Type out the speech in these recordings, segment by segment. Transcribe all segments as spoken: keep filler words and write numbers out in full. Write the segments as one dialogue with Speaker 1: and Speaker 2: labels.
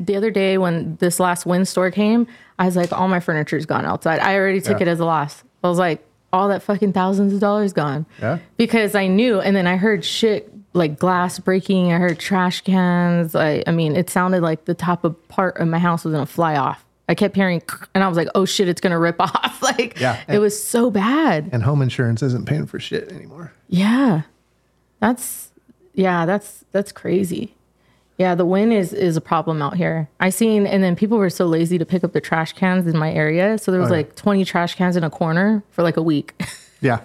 Speaker 1: the other day when this last windstorm came, I was like, all my furniture's gone outside. I already took yeah. it as a loss. I was like, all that fucking thousands of dollars gone.
Speaker 2: Yeah.
Speaker 1: Because I knew, and then I heard shit like glass breaking. I heard trash cans. I, I mean, it sounded like the top of part of my house was gonna fly off. I kept hearing, and I was like, oh shit, it's gonna rip off. Like,
Speaker 2: yeah,
Speaker 1: it was so bad.
Speaker 2: And home insurance isn't paying for shit anymore.
Speaker 1: Yeah. That's, yeah, that's, that's crazy. Yeah, the wind is, is a problem out here. I seen, and then people were so lazy to pick up the trash cans in my area. So there was oh, yeah. like twenty trash cans in a corner for like a week.
Speaker 2: Yeah.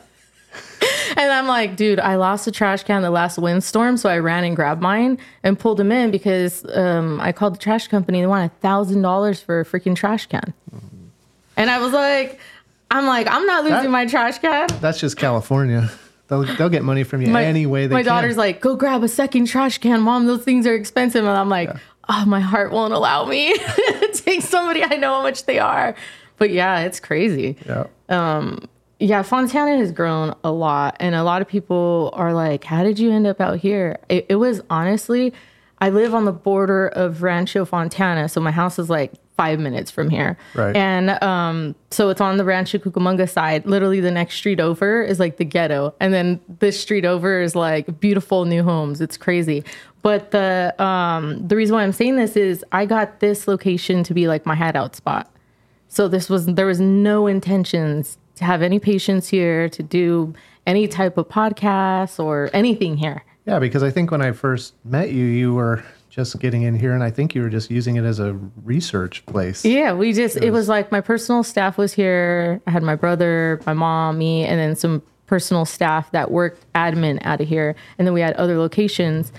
Speaker 1: And I'm like, dude, I lost a trash can the last windstorm. So I ran and grabbed mine and pulled them in because um, I called the trash company. They wanted a thousand dollars for a freaking trash can. Mm-hmm. And I was like, I'm like, I'm not losing that, my trash can.
Speaker 2: That's just California. They'll, they'll get money from you my, any way they
Speaker 1: my
Speaker 2: can.
Speaker 1: My daughter's like, go grab a second trash can, Mom. Those things are expensive. And I'm like, yeah. oh, my heart won't allow me to take somebody I know how much they are. But yeah, it's crazy.
Speaker 2: Yeah.
Speaker 1: Um, yeah, Fontana has grown a lot. And a lot of people are like, how did you end up out here? It, it was honestly, I live on the border of Rancho Fontana. So my house is like five minutes from here.
Speaker 2: Right.
Speaker 1: And um, so it's on the Rancho Cucamonga side. Literally the next street over is like the ghetto. And then this street over is like beautiful new homes. It's crazy. But the um, the reason why I'm saying this is I got this location to be like my hideout spot. So this was, there was no intentions to have any patients here, to do any type of podcast or anything here.
Speaker 2: Yeah, because I think when I first met you, you were just getting in here, and I think you were just using it as a research place.
Speaker 1: Yeah, we just, it was, it was like my personal staff was here. I had my brother, my mom, me, and then some personal staff that worked admin out of here. And then we had other locations.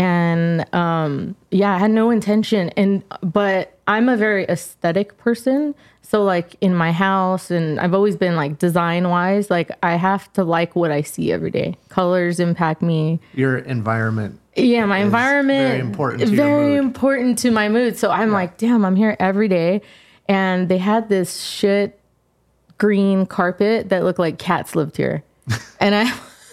Speaker 1: And um, yeah, I had no intention. And, but I'm a very aesthetic person. So like in my house, and I've always been like design wise, like I have to like what I see every day. Colors impact me.
Speaker 2: Your environment.
Speaker 1: Yeah, my environment.
Speaker 2: Very important to
Speaker 1: Very
Speaker 2: your mood.
Speaker 1: important to my mood. So I'm yeah. like, damn, I'm here every day. And they had this shit green carpet that looked like cats lived here. And I,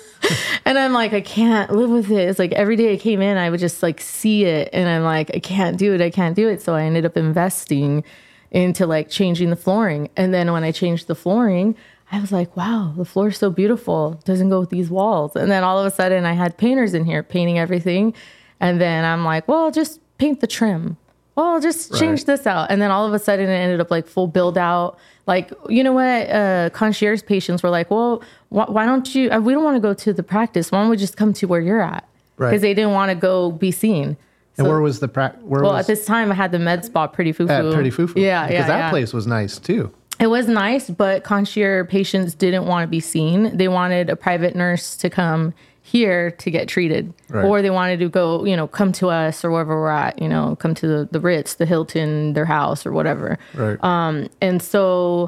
Speaker 1: and I'm like, I can't live with it. It's like every day I came in, I would just like see it. And I'm like, I can't do it. I can't do it. So I ended up investing into like changing the flooring. And then when I changed the flooring, I was like, wow, the floor is so beautiful. It doesn't go with these walls. And then all of a sudden I had painters in here painting everything. And then I'm like, well, just paint the trim. Well, just right. change this out. And then all of a sudden it ended up like full build out. Like, you know what? Uh, concierge patients were like, well, wh- why don't you, uh, we don't want to go to the practice. Why don't we just come to where you're at? Because right. they didn't want to go be seen.
Speaker 2: And so, where was the practice?
Speaker 1: Well,
Speaker 2: was,
Speaker 1: at this time, I had the med spa Pretty Foo Foo.
Speaker 2: At Pretty Foo Foo.
Speaker 1: Yeah,
Speaker 2: because
Speaker 1: yeah,
Speaker 2: that
Speaker 1: yeah.
Speaker 2: place was nice too.
Speaker 1: It was nice, but concierge patients didn't want to be seen. They wanted a private nurse to come here to get treated, right. or they wanted to go, you know, come to us or wherever we're at, you know, come to the, the Ritz, the Hilton, their house or whatever.
Speaker 2: Right.
Speaker 1: Um, and so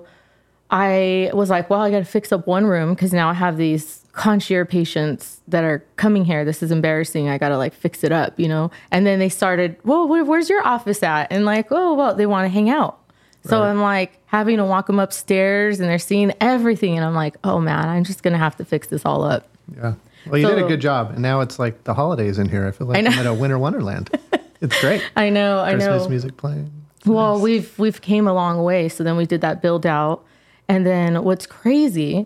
Speaker 1: I was like, well, I got to fix up one room because now I have these concierge patients that are coming here. This is embarrassing. I got to like fix it up, you know? And then they started, well, where, where's your office at? And like, oh, well, they want to hang out. So right. I'm like having to walk them upstairs and they're seeing everything. And I'm like, oh man, I'm just going to have to fix this all up.
Speaker 2: Yeah. Well, you so, did a good job. And now it's like the holidays in here. I feel like I'm in a winter wonderland. It's great.
Speaker 1: I know. I
Speaker 2: Christmas
Speaker 1: know.
Speaker 2: music playing. It's
Speaker 1: well,
Speaker 2: nice.
Speaker 1: we've, we've came a long way. So then we did that build out. And then what's crazy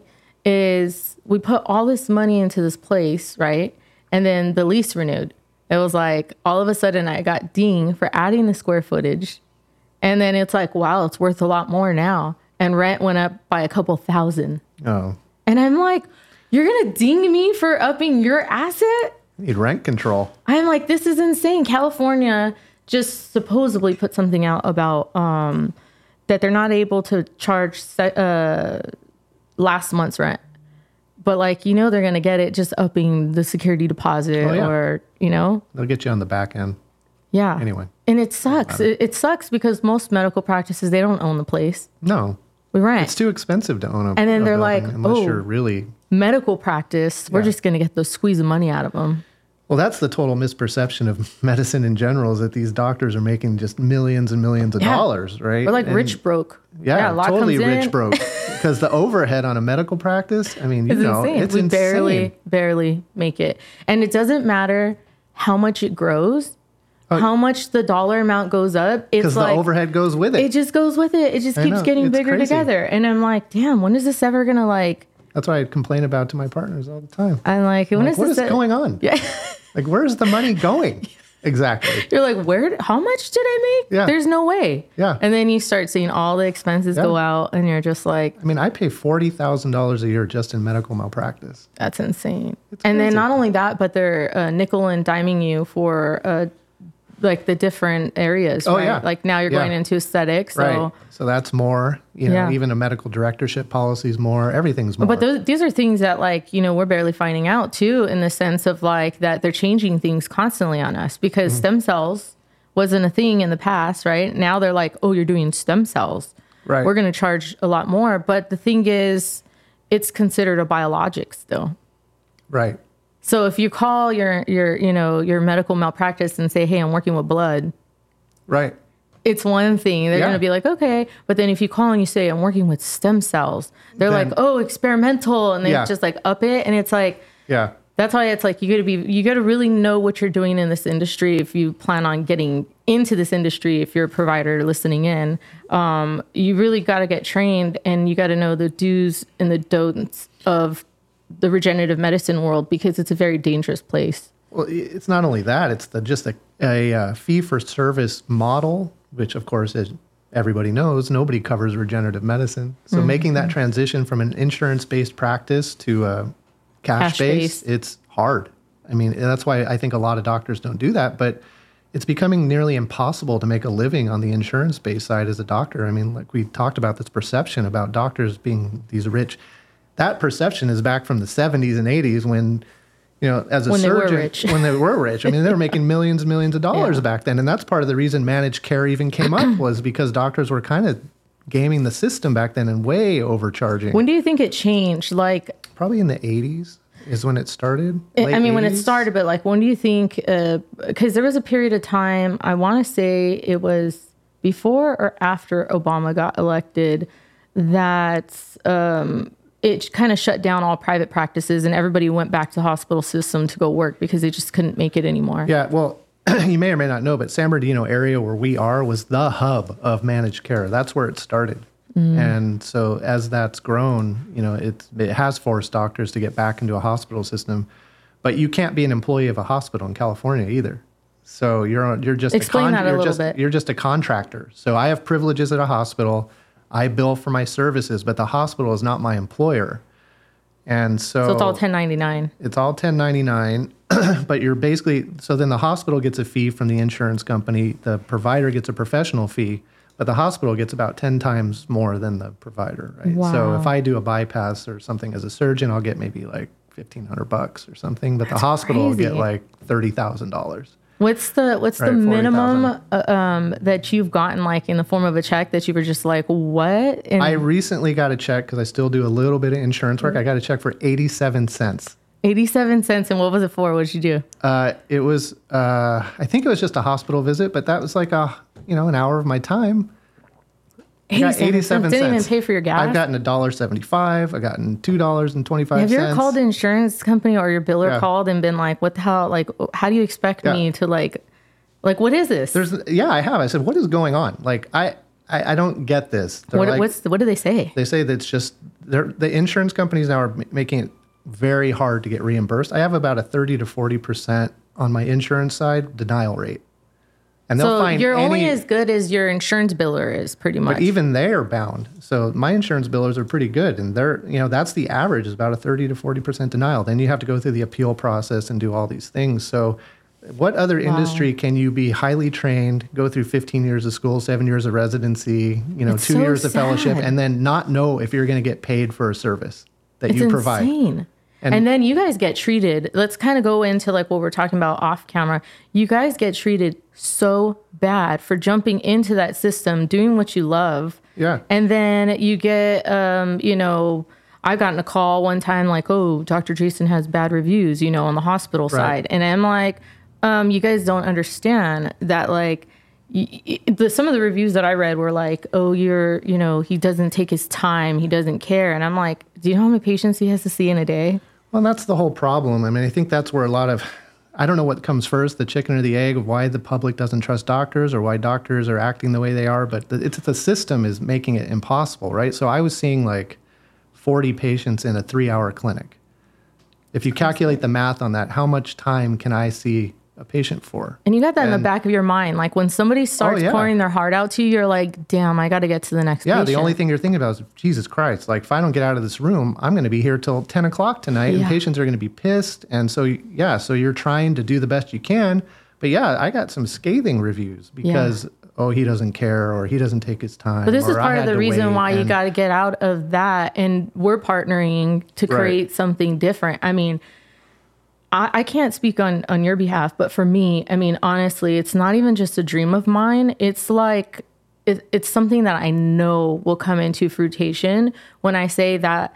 Speaker 1: is we put all this money into this place, right? And then the lease renewed. It was like, all of a sudden I got dinged for adding the square footage. And then it's like, wow, it's worth a lot more now. And rent went up by a couple thousand.
Speaker 2: Oh.
Speaker 1: And I'm like, you're going to ding me for upping your asset?
Speaker 2: You need rent control.
Speaker 1: I'm like, this is insane. California just supposedly put something out about um, that they're not able to charge uh, last month's rent. But like, you know, they're going to get it just upping the security deposit oh, yeah. or, you know.
Speaker 2: They'll get you on the back end.
Speaker 1: Yeah.
Speaker 2: Anyway.
Speaker 1: And it sucks. It, it sucks because most medical practices, they don't own the place.
Speaker 2: No.
Speaker 1: We rent.
Speaker 2: It's too expensive to own a
Speaker 1: And then
Speaker 2: a
Speaker 1: they're
Speaker 2: building
Speaker 1: like,
Speaker 2: unless
Speaker 1: oh,
Speaker 2: you're really...
Speaker 1: medical practice, we're yeah. just going to get the squeeze of money out of them.
Speaker 2: Well, that's the total misperception of medicine in general, is that these doctors are making just millions and millions of yeah. dollars, right?
Speaker 1: We're like
Speaker 2: and
Speaker 1: rich broke.
Speaker 2: Yeah,
Speaker 1: yeah a lot
Speaker 2: totally
Speaker 1: comes
Speaker 2: rich
Speaker 1: in.
Speaker 2: broke. Because the overhead on a medical practice, I mean, you
Speaker 1: it's
Speaker 2: know,
Speaker 1: insane.
Speaker 2: it's
Speaker 1: we
Speaker 2: insane.
Speaker 1: barely, barely make it. And it doesn't matter how much it grows. how much the dollar amount goes up, it's
Speaker 2: Because
Speaker 1: like
Speaker 2: the overhead goes with it.
Speaker 1: it just goes with it. It just
Speaker 2: I
Speaker 1: keeps
Speaker 2: know,
Speaker 1: getting
Speaker 2: it's
Speaker 1: bigger
Speaker 2: crazy.
Speaker 1: together. And I'm like, damn, when is this ever gonna like?
Speaker 2: That's what I complain about to my partners all the time.
Speaker 1: I'm like, when
Speaker 2: Like,
Speaker 1: is
Speaker 2: what
Speaker 1: this
Speaker 2: is
Speaker 1: e-
Speaker 2: going on?
Speaker 1: Yeah.
Speaker 2: Like, where's the money going? Exactly.
Speaker 1: You're like, where? How much did I make?
Speaker 2: Yeah.
Speaker 1: There's no way.
Speaker 2: Yeah.
Speaker 1: And then you start seeing all the expenses
Speaker 2: Yeah.
Speaker 1: go out, and you're just like,
Speaker 2: I mean, I pay forty thousand dollars a year just in medical malpractice.
Speaker 1: that's insane.
Speaker 2: It's
Speaker 1: And then
Speaker 2: crazy.
Speaker 1: not only that, but they're uh, nickel and diming you for uh, like the different areas.
Speaker 2: Oh,
Speaker 1: right?
Speaker 2: yeah.
Speaker 1: Like now you're
Speaker 2: Yeah.
Speaker 1: going into aesthetics. So.
Speaker 2: Right. So that's more, you know,
Speaker 1: Yeah.
Speaker 2: even a medical directorship policy is more, everything's more.
Speaker 1: But those, these are things that, like, you know, we're barely finding out too, in the sense of like that they're changing things constantly on us, because
Speaker 2: Mm-hmm.
Speaker 1: stem cells wasn't a thing in the past, right? Now they're like, oh, you're doing stem cells.
Speaker 2: Right.
Speaker 1: We're going to charge a lot more. But the thing is, it's considered a biologic still.
Speaker 2: Right.
Speaker 1: So if you call your, your, you know, your medical malpractice and say, hey, I'm working with blood,
Speaker 2: Right.
Speaker 1: it's one thing. They're
Speaker 2: Yeah.
Speaker 1: going to be like, okay. But then if you call and you say, I'm working with stem cells, they're
Speaker 2: Then-
Speaker 1: like, oh, experimental. And they
Speaker 2: Yeah.
Speaker 1: just like up it. And it's like,
Speaker 2: Yeah.
Speaker 1: that's why it's like, you got to be, you got to really know what you're doing in this industry. If you plan on getting into this industry, if you're a provider listening in, um, you really got to get trained, and you got to know the do's and the don'ts of the regenerative medicine world, because it's a very dangerous place.
Speaker 2: Well, it's not only that, it's the just a, a uh, fee for service model, which of course, as everybody knows, nobody covers regenerative medicine. So
Speaker 1: Mm-hmm.
Speaker 2: making that transition from an insurance-based practice to a cash-based,
Speaker 1: Cash-based.
Speaker 2: it's hard. I mean, that's why I think a lot of doctors don't do that, but it's becoming nearly impossible to make a living on the insurance-based side as a doctor. I mean, like we talked about this perception about doctors being these rich. That perception is back from the seventies and eighties when, you know, as a
Speaker 1: When they were
Speaker 2: surgeon,
Speaker 1: rich.
Speaker 2: when they were rich. I mean, they were making millions and millions of dollars
Speaker 1: Yeah.
Speaker 2: back then. And that's part of the reason managed care even came up, was because doctors were kind of gaming the system back then and way overcharging.
Speaker 1: When do you think it changed? Like,
Speaker 2: Probably in the eighties is when it started.
Speaker 1: I
Speaker 2: late
Speaker 1: mean, when it
Speaker 2: eighties.
Speaker 1: started, but like, when do you think, because there was a period of time, I want to say it was before or after Obama got elected, that um, it kind of shut down all private practices and everybody went back to the hospital system to go work because they just couldn't make it anymore.
Speaker 2: Yeah, well, you may or may not know, but San Bernardino area where we are was the hub of managed care. That's where it started.
Speaker 1: Mm.
Speaker 2: And so as that's grown, you know, it, it has forced doctors to get back into a hospital system. But you can't be an employee of a hospital in California either. So you're you're just
Speaker 1: Explain
Speaker 2: a con-
Speaker 1: that a
Speaker 2: you're
Speaker 1: little
Speaker 2: just,
Speaker 1: bit.
Speaker 2: You're just a contractor. So I have privileges at a hospital. I bill for my services, but the hospital is not my employer. And so,
Speaker 1: So it's all ten ninety-nine.
Speaker 2: it's all ten ninety-nine, but you're basically, so then the hospital gets a fee from the insurance company, the provider gets a professional fee, but the hospital gets about ten times more than the provider, right? So
Speaker 1: Wow.
Speaker 2: if I do a bypass or something as a surgeon, I'll get maybe like fifteen hundred bucks or something, but the hospital will get
Speaker 1: crazy.
Speaker 2: like thirty thousand dollars.
Speaker 1: What's the what's the
Speaker 2: Right,
Speaker 1: minimum
Speaker 2: forty
Speaker 1: uh, um, that you've gotten, like, in the form of a check that you were just like, what? And
Speaker 2: I recently got a check because I still do a little bit of insurance work. I got a check for eighty-seven cents.
Speaker 1: eighty-seven cents. And what was it for? What did you do?
Speaker 2: Uh, it was, uh, I think it was just a hospital visit, but that was like a, you know, an hour of my time. I got eighty-seven
Speaker 1: Didn't even
Speaker 2: cents.
Speaker 1: pay for your gas.
Speaker 2: I've gotten a dollar seventy-five. I've gotten two dollars and twenty-five
Speaker 1: Have
Speaker 2: cents.
Speaker 1: you ever called the insurance company or your biller
Speaker 2: Yeah.
Speaker 1: called and been like, what the hell? Like, how do you expect
Speaker 2: Yeah.
Speaker 1: me to like, like, what is this?
Speaker 2: There's, yeah, I have. I said, what is going on? Like, I, I, I don't get this. They're
Speaker 1: what,
Speaker 2: like,
Speaker 1: what's, what do they say?
Speaker 2: they say that's just, they're, the insurance companies now are ma- making it very hard to get reimbursed. I have about a thirty to forty percent on my insurance side denial rate. And they'll
Speaker 1: So
Speaker 2: find
Speaker 1: you're
Speaker 2: any,
Speaker 1: only as good as your insurance biller is, pretty much.
Speaker 2: But even they're bound. So my insurance billers are pretty good. And they're, you know, that's the average is about a thirty to forty percent denial. Then you have to go through the appeal process and do all these things. So what other industry can you be highly trained, go through fifteen years of school, seven years of residency, you know,
Speaker 1: It's
Speaker 2: two
Speaker 1: so
Speaker 2: years of fellowship,
Speaker 1: sad.
Speaker 2: and then not know if you're going to get paid for a service that
Speaker 1: it's
Speaker 2: you provide?
Speaker 1: insane.
Speaker 2: And-
Speaker 1: And, then you guys get treated. Let's kind of go into like what we're talking about off camera. You guys get treated so bad for jumping into that system, doing what you love.
Speaker 2: Yeah.
Speaker 1: And then you get, um, you know, I got a call one time like, oh, Doctor Jason has bad reviews, you know, on the hospital
Speaker 2: Right.
Speaker 1: side. And I'm like, um, you guys don't understand that, like, y- y- the, some of the reviews that I read were like, oh, you're, you know, he doesn't take his time. He doesn't care. And I'm like, do you know how many patients he has to see in a day?
Speaker 2: Well, that's the whole problem. I mean, I think that's where a lot of I don't know what comes first, the chicken or the egg, of why the public doesn't trust doctors or why doctors are acting the way they are. But the, it's the system is making it impossible, right? So I was seeing like forty patients in a three-hour clinic. If you calculate the math on that, how much time can I see a patient for?
Speaker 1: And you got that
Speaker 2: and,
Speaker 1: in the back of your mind. Like when somebody starts
Speaker 2: oh, yeah.
Speaker 1: pouring their heart out to you, you're like, damn, I got to get to the next
Speaker 2: Yeah,
Speaker 1: patient.
Speaker 2: the only thing you're thinking about is, Jesus Christ, like if I don't get out of this room, I'm going to be here till ten o'clock tonight
Speaker 1: Yeah.
Speaker 2: and patients are going to be pissed. And so, yeah, so you're trying to do the best you can. But yeah, I got some scathing reviews because, yeah. oh, he doesn't care or he doesn't take his time.
Speaker 1: But this is
Speaker 2: or
Speaker 1: part
Speaker 2: I
Speaker 1: of the
Speaker 2: had to
Speaker 1: reason
Speaker 2: wait,
Speaker 1: why you
Speaker 2: and-
Speaker 1: got to get out of that. And we're partnering to
Speaker 2: Right.
Speaker 1: create something different. I mean, I, I can't speak on, on your behalf, but for me, I mean, honestly, it's not even just a dream of mine. It's like, it, it's something that I know will come into fruition when I say that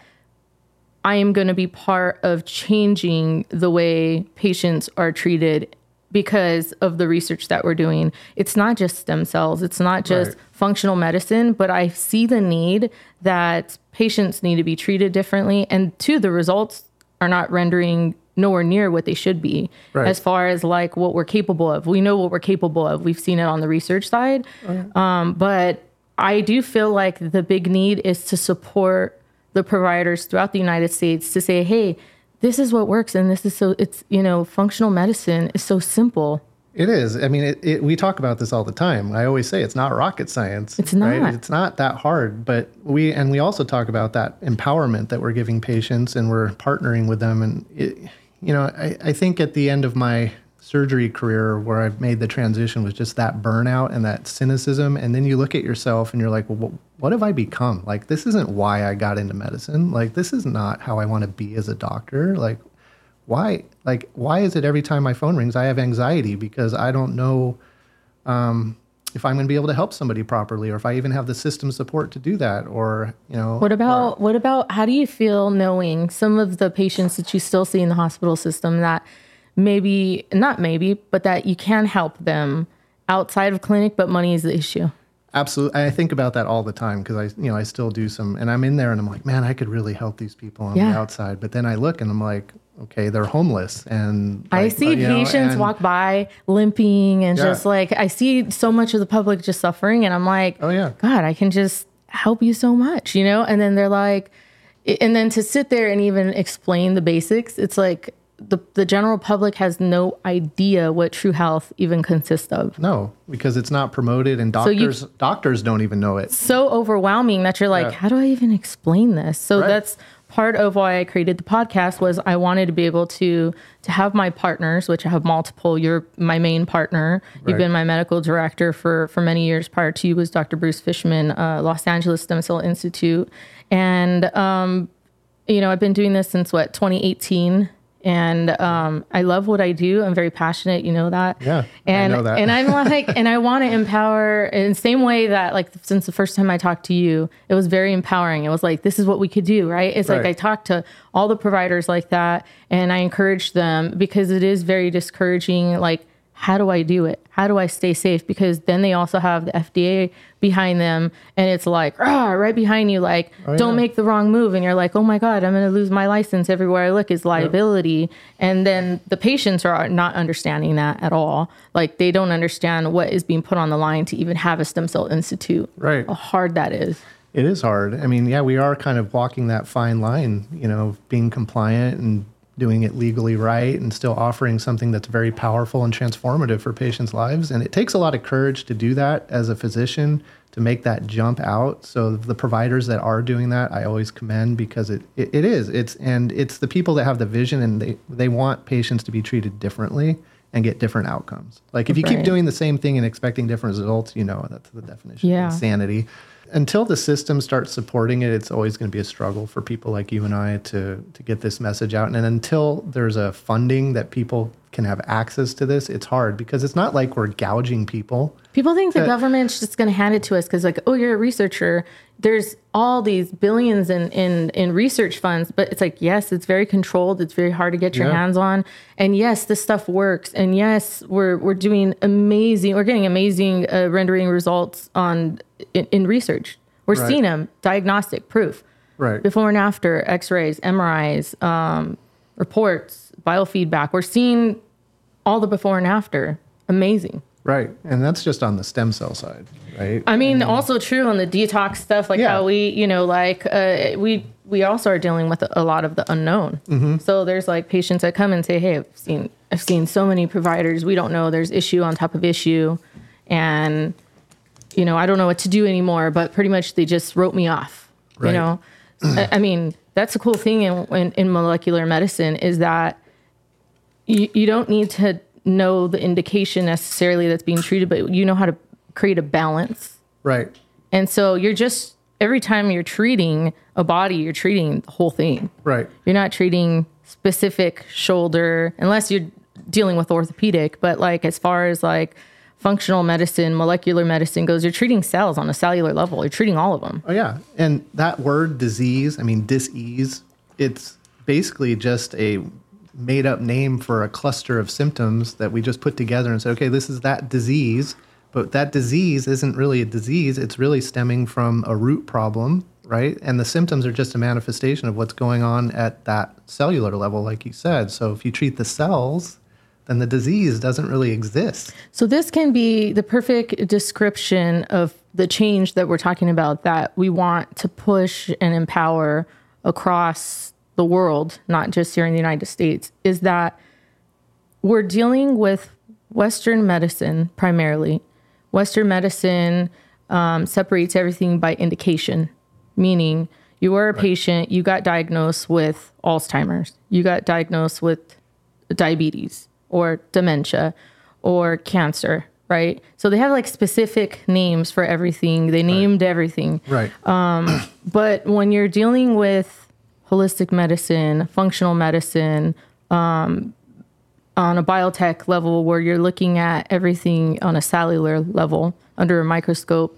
Speaker 1: I am going to be part of changing the way patients are treated because of the research that we're doing. It's not just stem cells. It's not just
Speaker 2: Right.
Speaker 1: functional medicine, but I see the need that patients need to be treated differently. And two, the results are not rendering nowhere near what they should be
Speaker 2: Right.
Speaker 1: as far as like what we're capable of. We know what we're capable of. We've seen it on the research side. Um, but I do feel like the big need is to support the providers throughout the United States to say, hey, this is what works. And this is so, it's, you know, functional medicine is so simple.
Speaker 2: It is. I mean, it, it, we talk about this all the time. I always say it's not rocket science.
Speaker 1: It's not.
Speaker 2: Right? It's not that hard. But we, and we also talk about that empowerment that we're giving patients and we're partnering with them. And, it, you know, I, I think at the end of my surgery career where I've made the transition was just that burnout and that cynicism. And then you look at yourself and you're like, well, what have I become? Like, this isn't why I got into medicine. Like, this is not how I want to be as a doctor. Like, why, like, why is it every time my phone rings, I have anxiety because I don't know um, if I'm going to be able to help somebody properly, or if I even have the system support to do that, or, you know.
Speaker 1: What about,
Speaker 2: or,
Speaker 1: what about, how do you feel knowing some of the patients that you still see in the hospital system that maybe, not maybe, but that you can help them outside of clinic, but money is the issue?
Speaker 2: Absolutely. I think about that all the time because I, you know, I still do some, and I'm in there and I'm like, man, I could really help these people on
Speaker 1: Yeah.
Speaker 2: the outside. But then I look and I'm like, okay, they're homeless. And
Speaker 1: I
Speaker 2: like,
Speaker 1: see
Speaker 2: you know,
Speaker 1: patients
Speaker 2: and-
Speaker 1: walk by limping and
Speaker 2: Yeah.
Speaker 1: just like, I see so much of the public just suffering. And I'm like,
Speaker 2: Oh, yeah.
Speaker 1: God, I can just help you so much, you know? And then they're like, and then to sit there and even explain the basics, it's like the, the general public has no idea what true health even consists of.
Speaker 2: No, because it's not promoted and
Speaker 1: So you-
Speaker 2: doctors, doctors don't even know it.
Speaker 1: So overwhelming that you're like,
Speaker 2: Yeah.
Speaker 1: how do I even explain this? So
Speaker 2: Right.
Speaker 1: that's part of why I created the podcast was I wanted to be able to to have my partners, which I have multiple. You're my main partner. You've
Speaker 2: Right.
Speaker 1: been my medical director for for many years. Prior to you was Doctor Bruce Fishman, uh, Los Angeles Stem Cell Institute, and um, you know I've been doing this since what twenty eighteen. And um, I love what I do. I'm very passionate. You know that.
Speaker 2: Yeah, I
Speaker 1: and,
Speaker 2: know that.
Speaker 1: And I'm like, and I want to empower in the same way that, like, since the first time I talked to you, it was very empowering. It was like, this is what we could do, right? It's like
Speaker 2: Right.
Speaker 1: I talked to all the providers like that, and I encourage them because it is very discouraging. Like, how do I do it? How do I stay safe? Because then they also have the F D A behind them, and it's like, ah, right behind you, like,
Speaker 2: Oh,
Speaker 1: don't
Speaker 2: yeah.
Speaker 1: make the wrong move. And you're like, oh my God, I'm going to lose my license everywhere I look is liability. And then the patients are not understanding that at all. Like, they don't understand what is being put on the line to even have a stem cell institute.
Speaker 2: Right.
Speaker 1: How hard that is.
Speaker 2: It is hard. I mean, yeah, we are kind of walking that fine line, you know, of being compliant and doing it legally right and still offering something that's very powerful and transformative for patients' lives. And it takes a lot of courage to do that as a physician, to make that jump out. So the providers that are doing that, I always commend because it, it, it is. It's and it's the people that have the vision and they, they want patients to be treated differently and get different outcomes. Like if you keep
Speaker 1: Right.
Speaker 2: doing the same thing and expecting different results, you know, that's the definition
Speaker 1: Yeah.
Speaker 2: of insanity. Until the system starts supporting it, it's always going to be a struggle for people like you and I to to get this message out. And until there's a funding that people can have access to this, it's hard because it's not like we're gouging people.
Speaker 1: People think the
Speaker 2: Uh,
Speaker 1: government's just going to hand it to us because, like, oh, you're a researcher. There's all these billions in, in, in research funds, but it's like, yes, it's very controlled. It's very hard to get your
Speaker 2: Yeah.
Speaker 1: hands on. And yes, this stuff works. And yes, we're we're doing amazing. We're getting amazing uh, rendering results on in, in research. We're
Speaker 2: Right.
Speaker 1: seeing them, diagnostic proof,
Speaker 2: Right.
Speaker 1: before and after, X-rays, M R Is, um, reports, biofeedback. We're seeing all the before and after, amazing.
Speaker 2: Right. And that's just on the stem cell side, right?
Speaker 1: I mean, also true on the detox stuff, like
Speaker 2: Yeah.
Speaker 1: how we, you know, like uh, we we also are dealing with a lot of the unknown.
Speaker 2: Mm-hmm.
Speaker 1: So there's like patients that come and say, hey, I've seen I've seen so many providers. We don't know. There's issue on top of issue. And, you know, I don't know what to do anymore, but pretty much they just wrote me off,
Speaker 2: Right.
Speaker 1: you know? I, I mean, that's the cool thing in, in, in molecular medicine is that you, you don't need to know the indication necessarily that's being treated, but you know how to create a balance.
Speaker 2: Right.
Speaker 1: And so you're just, every time you're treating a body, you're treating the whole thing.
Speaker 2: Right.
Speaker 1: You're not treating specific shoulder, unless you're dealing with orthopedic, but like as far as like functional medicine, molecular medicine goes, you're treating cells on a cellular level. You're treating all of them.
Speaker 2: Oh, yeah. And that word disease, I mean, dis-ease, it's basically just a made up name for a cluster of symptoms that we just put together and said, okay, this is that disease. But that disease isn't really a disease. It's really stemming from a root problem, right? And the symptoms are just a manifestation of what's going on at that cellular level, like you said. So if you treat the cells, then the disease doesn't really exist.
Speaker 1: So this can be the perfect description of the change that we're talking about that we want to push and empower across the world, not just here in the United States, is that we're dealing with Western medicine primarily. Western medicine um, separates everything by indication, meaning you were a
Speaker 2: Right.
Speaker 1: patient, you got diagnosed with Alzheimer's, you got diagnosed with diabetes or dementia or cancer, right? So they have like specific names for everything. They named everything.
Speaker 2: Right.
Speaker 1: But when you're dealing with holistic medicine, functional medicine, um, on a biotech level where you're looking at everything on a cellular level under a microscope,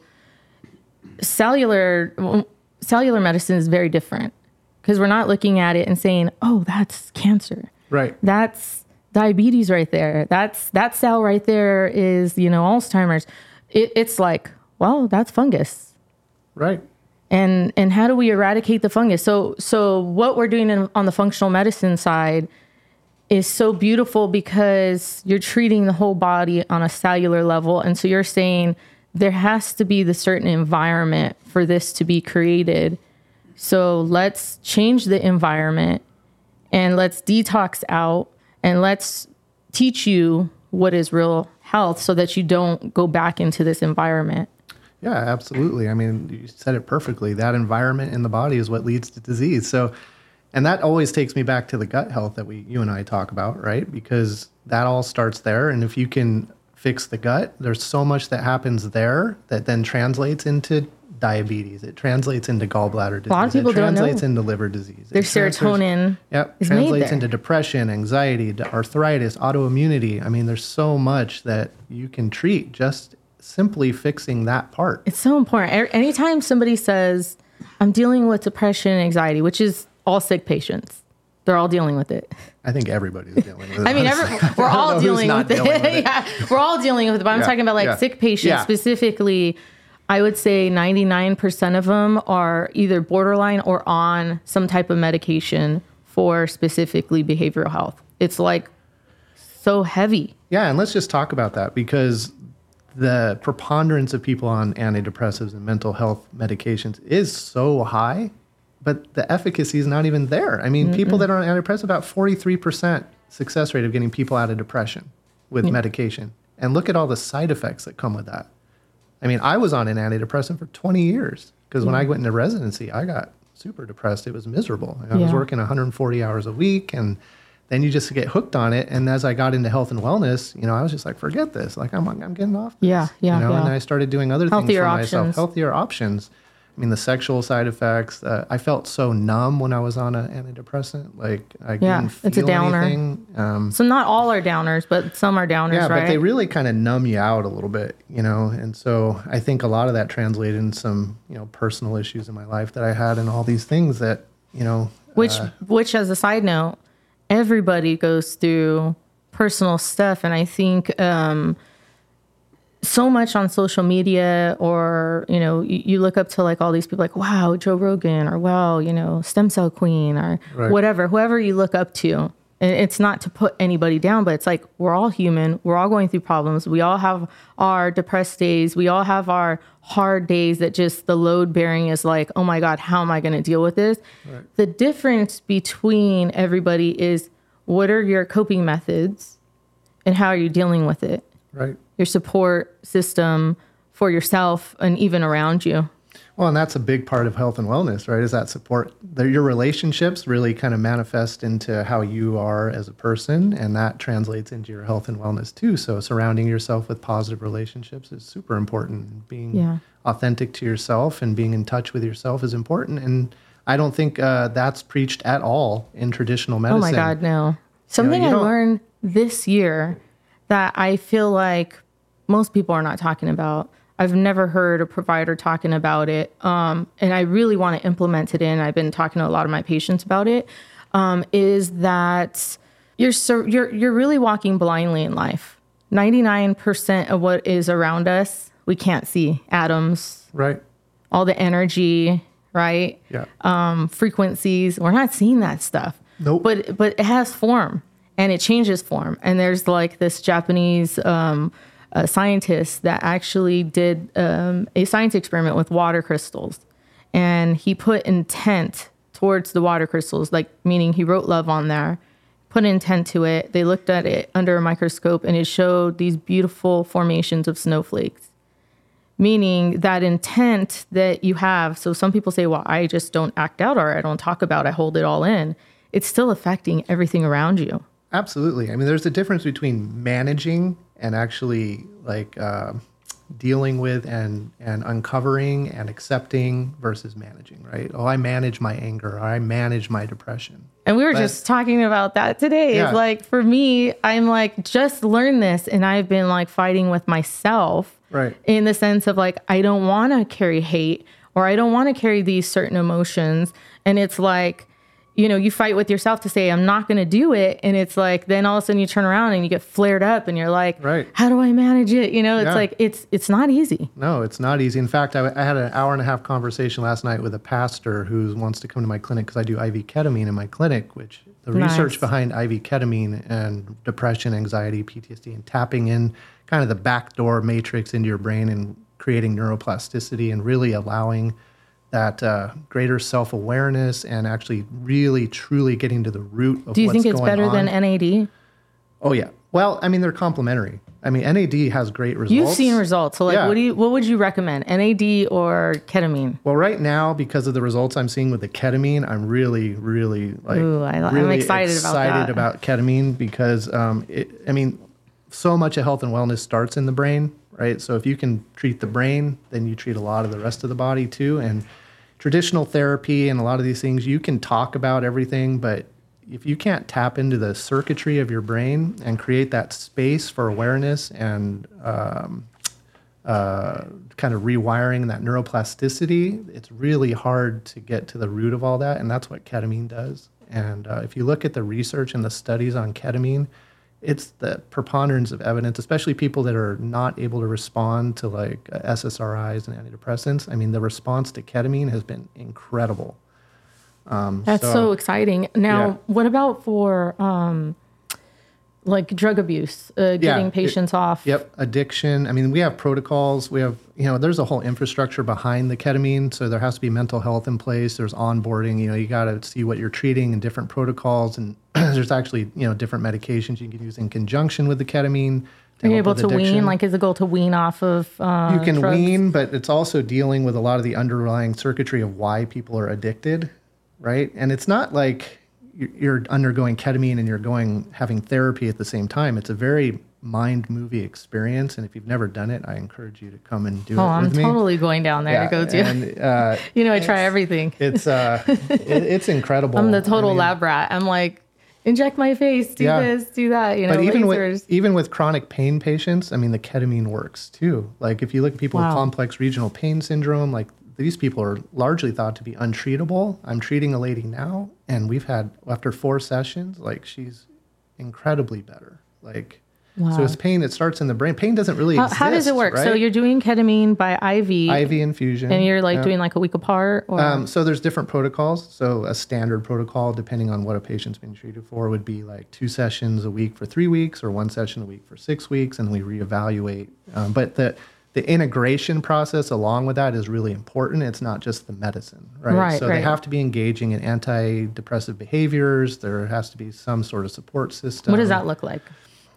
Speaker 1: cellular cellular medicine is very different because we're not looking at it and saying, oh, that's cancer.
Speaker 2: Right.
Speaker 1: That's diabetes right there. That's that cell right there is, you know, Alzheimer's. It, it's like, well, that's fungus.
Speaker 2: Right.
Speaker 1: And and how do we eradicate the fungus? So so what we're doing in, on the functional medicine side is so beautiful because you're treating the whole body on a cellular level. And so you're saying there has to be the certain environment for this to be created. So let's change the environment and let's detox out and let's teach you what is real health so that you don't go back into this environment.
Speaker 2: Yeah, absolutely. I mean, you said it perfectly. That environment in the body is what leads to disease. So, and that always takes me back to the gut health that we, you and I talk about, right? Because that all starts there. And if you can fix the gut, there's so much that happens there that then translates into diabetes. It translates into gallbladder disease.
Speaker 1: A lot of people
Speaker 2: it
Speaker 1: don't know.
Speaker 2: translates into liver disease.
Speaker 1: Their
Speaker 2: It transfers-
Speaker 1: serotonin
Speaker 2: Yep.
Speaker 1: is made
Speaker 2: Translates
Speaker 1: there.
Speaker 2: into depression, anxiety, d- arthritis, autoimmunity. I mean, there's so much that you can treat just simply fixing that part.
Speaker 1: It's so important. A- Anytime somebody says, I'm dealing with depression and anxiety, which is all sick patients, they're all dealing with it.
Speaker 2: I think everybody's dealing with it.
Speaker 1: I mean, every, we're
Speaker 2: I don't
Speaker 1: all
Speaker 2: know who's
Speaker 1: dealing
Speaker 2: not
Speaker 1: with, it.
Speaker 2: dealing with it.
Speaker 1: Yeah, we're all dealing with it. But I'm
Speaker 2: Yeah,
Speaker 1: talking about like
Speaker 2: yeah.
Speaker 1: sick patients
Speaker 2: Yeah.
Speaker 1: specifically. I would say ninety-nine percent of them are either borderline or on some type of medication for specifically behavioral health. It's like so heavy.
Speaker 2: Yeah, and let's just talk about that because the preponderance of people on antidepressives and mental health medications is so high, but the efficacy is not even there. I mean, Mm-mm. people that are on antidepressives, about forty-three percent success rate of getting people out of depression with yeah. medication. And look at all the side effects that come with that. I mean, I was on an antidepressant for twenty years because yeah. when I went into residency, I got super depressed. It was miserable. I yeah. was working one hundred forty hours a week, and then you just get hooked on it. And as I got into health and wellness, you know, I was just like, forget this. Like, I'm I'm getting off this.
Speaker 1: Yeah, yeah,
Speaker 2: you know,
Speaker 1: yeah.
Speaker 2: And I started doing other
Speaker 1: Healthier
Speaker 2: things for
Speaker 1: options.
Speaker 2: myself. Healthier options. I mean, the sexual side effects. Uh, I felt so numb when I was on an antidepressant. Like, I
Speaker 1: yeah,
Speaker 2: didn't feel
Speaker 1: it's a downer.
Speaker 2: anything. Um,
Speaker 1: so not all are downers, but some are downers,
Speaker 2: yeah,
Speaker 1: right?
Speaker 2: but they really kind of numb you out a little bit, you know? And so I think a lot of that translated in some, you know, personal issues in my life that I had and all these things that, you know.
Speaker 1: Which,
Speaker 2: uh,
Speaker 1: which as a side note, everybody goes through personal stuff. And I think, um, so much on social media or, you know, you, you look up to like all these people like, wow, Joe Rogan or wow, you know, Stem Cell Queen or
Speaker 2: right.
Speaker 1: whatever, whoever you look up to, And it's not to put anybody down, but it's like, we're all human. We're all going through problems. We all have our depressed days. We all have our hard days that just the load bearing is like, oh my God, how am I going to deal with this? Right. The difference between everybody is, what are your coping methods and how are you dealing with it?
Speaker 2: Right.
Speaker 1: Your support system for yourself and even around you.
Speaker 2: Well, and that's a big part of health and wellness, right? Is that support. The, your relationships really kind of manifest into how you are as a person, and that translates into your health and wellness too. So surrounding yourself with positive relationships is super important. Being yeah. authentic to yourself and being in touch with yourself is important. And I don't think uh, that's preached at all in traditional medicine.
Speaker 1: Oh my God, no. Something you know, you I learned this year that I feel like most people are not talking about. I've never heard a provider talking about it. Um, and I really want to implement it in. I've been talking to a lot of my patients about it. Um, is that you're, so, you're, you're really walking blindly in life. ninety-nine percent of what is around us, we can't see. Atoms,
Speaker 2: right?
Speaker 1: All the energy, right?
Speaker 2: Yeah.
Speaker 1: Um, frequencies. We're not seeing that stuff.
Speaker 2: Nope.
Speaker 1: But, but it has form and it changes form. And there's like this Japanese, um, a scientist that actually did um, a science experiment with water crystals, and he put intent towards the water crystals, like meaning he wrote love on there, put intent to it. They looked at it under a microscope, and it showed these beautiful formations of snowflakes, meaning that intent that you have. So some people say, well, I just don't act out, or I don't talk about it, I hold it all in. It's still affecting everything around you.
Speaker 2: Absolutely. I mean, there's a difference between managing and actually like uh, dealing with and and uncovering and accepting versus managing, right? Oh, I manage my anger, or I manage my depression.
Speaker 1: And we were
Speaker 2: but,
Speaker 1: just talking about that today.
Speaker 2: Yeah.
Speaker 1: It's like, for me, I'm like, just learn this. And I've been like fighting with myself,
Speaker 2: right?
Speaker 1: In the sense of like, I don't want to carry hate, or I don't want to carry these certain emotions. And it's like, you know, you fight with yourself to say, I'm not going to do it. And it's like, then all of a sudden you turn around and you get flared up and you're like,
Speaker 2: right.
Speaker 1: How do I manage it? You know, it's
Speaker 2: yeah.
Speaker 1: like, it's, it's not easy.
Speaker 2: No, it's not easy. In fact, I, I had an hour and a half conversation last night with a pastor who wants to come to my clinic because I do I V ketamine in my clinic, which the
Speaker 1: nice.
Speaker 2: research behind I V ketamine and depression, anxiety, P T S D, and tapping in kind of the backdoor matrix into your brain and creating neuroplasticity and really allowing that uh, greater self-awareness and actually really, truly getting to the root of what's going on.
Speaker 1: Do you think it's better on. than N A D?
Speaker 2: Oh, yeah. Well, I mean, they're complementary. I mean, N A D has great results.
Speaker 1: You've seen results. So, like,
Speaker 2: yeah.
Speaker 1: what do you, what would you recommend, N A D or ketamine?
Speaker 2: Well, right now, because of the results I'm seeing with the ketamine, I'm really, really, like,
Speaker 1: Ooh, I,
Speaker 2: really
Speaker 1: I'm excited,
Speaker 2: excited
Speaker 1: about that.
Speaker 2: about ketamine because, um, it, I mean, so much of health and wellness starts in the brain, right? So if you can treat the brain, then you treat a lot of the rest of the body too. And traditional therapy and a lot of these things, you can talk about everything, but if you can't tap into the circuitry of your brain and create that space for awareness and um, uh, kind of rewiring that neuroplasticity, it's really hard to get to the root of all that. And that's what ketamine does. And uh, if you look at the research and the studies on ketamine, it's the preponderance of evidence, especially people that are not able to respond to like uh, S S R Is and antidepressants. I mean, the response to ketamine has been incredible. Um,
Speaker 1: That's so, so exciting. Now,
Speaker 2: yeah.
Speaker 1: what about for um, like drug abuse, uh, getting
Speaker 2: yeah,
Speaker 1: patients
Speaker 2: it,
Speaker 1: off?
Speaker 2: Yep, addiction. I mean, we have protocols. We have, you know, there's a whole infrastructure behind the ketamine. So there has to be mental health in place. There's onboarding. You know, you got to see what you're treating and different protocols. And there's actually, you know, different medications you can use in conjunction with the ketamine.
Speaker 1: Are you able to addiction. wean? Like, is the goal to wean off of uh,
Speaker 2: You can
Speaker 1: drugs?
Speaker 2: wean, but it's also dealing with a lot of the underlying circuitry of why people are addicted, right? And it's not like you're undergoing ketamine and you're going having therapy at the same time. It's a very mind movie experience, and if you've never done it, I encourage you to come and do
Speaker 1: oh,
Speaker 2: it
Speaker 1: I'm
Speaker 2: with me.
Speaker 1: I'm totally going down there
Speaker 2: yeah,
Speaker 1: to go to.
Speaker 2: And, uh,
Speaker 1: you know, I try everything.
Speaker 2: It's uh, it, it's incredible.
Speaker 1: I'm the total
Speaker 2: I mean,
Speaker 1: lab rat. I'm like, inject my face, do
Speaker 2: yeah.
Speaker 1: this, do that. You know,
Speaker 2: but even
Speaker 1: lasers.
Speaker 2: with even with chronic pain patients, I mean, the ketamine works too. Like if you look at people
Speaker 1: wow.
Speaker 2: with complex regional pain syndrome, like these people are largely thought to be untreatable. I'm treating a lady now, and we've had, after four sessions, like she's incredibly better. Like,
Speaker 1: Wow.
Speaker 2: So it's pain that starts in the brain. Pain doesn't really
Speaker 1: How,
Speaker 2: exist.
Speaker 1: how does it work?
Speaker 2: Right?
Speaker 1: So you're doing ketamine by I V.
Speaker 2: I V infusion.
Speaker 1: And you're like
Speaker 2: yeah.
Speaker 1: doing like a week apart? Or?
Speaker 2: Um, so there's different protocols. So a standard protocol, depending on what a patient's being treated for, would be like two sessions a week for three weeks or one session a week for six weeks, and we reevaluate. Um, but the the integration process along with that is really important. It's not just the medicine, right?
Speaker 1: Right,
Speaker 2: so
Speaker 1: right.
Speaker 2: they have to be engaging in antidepressive behaviors. There has to be some sort of support system.
Speaker 1: What does that look like?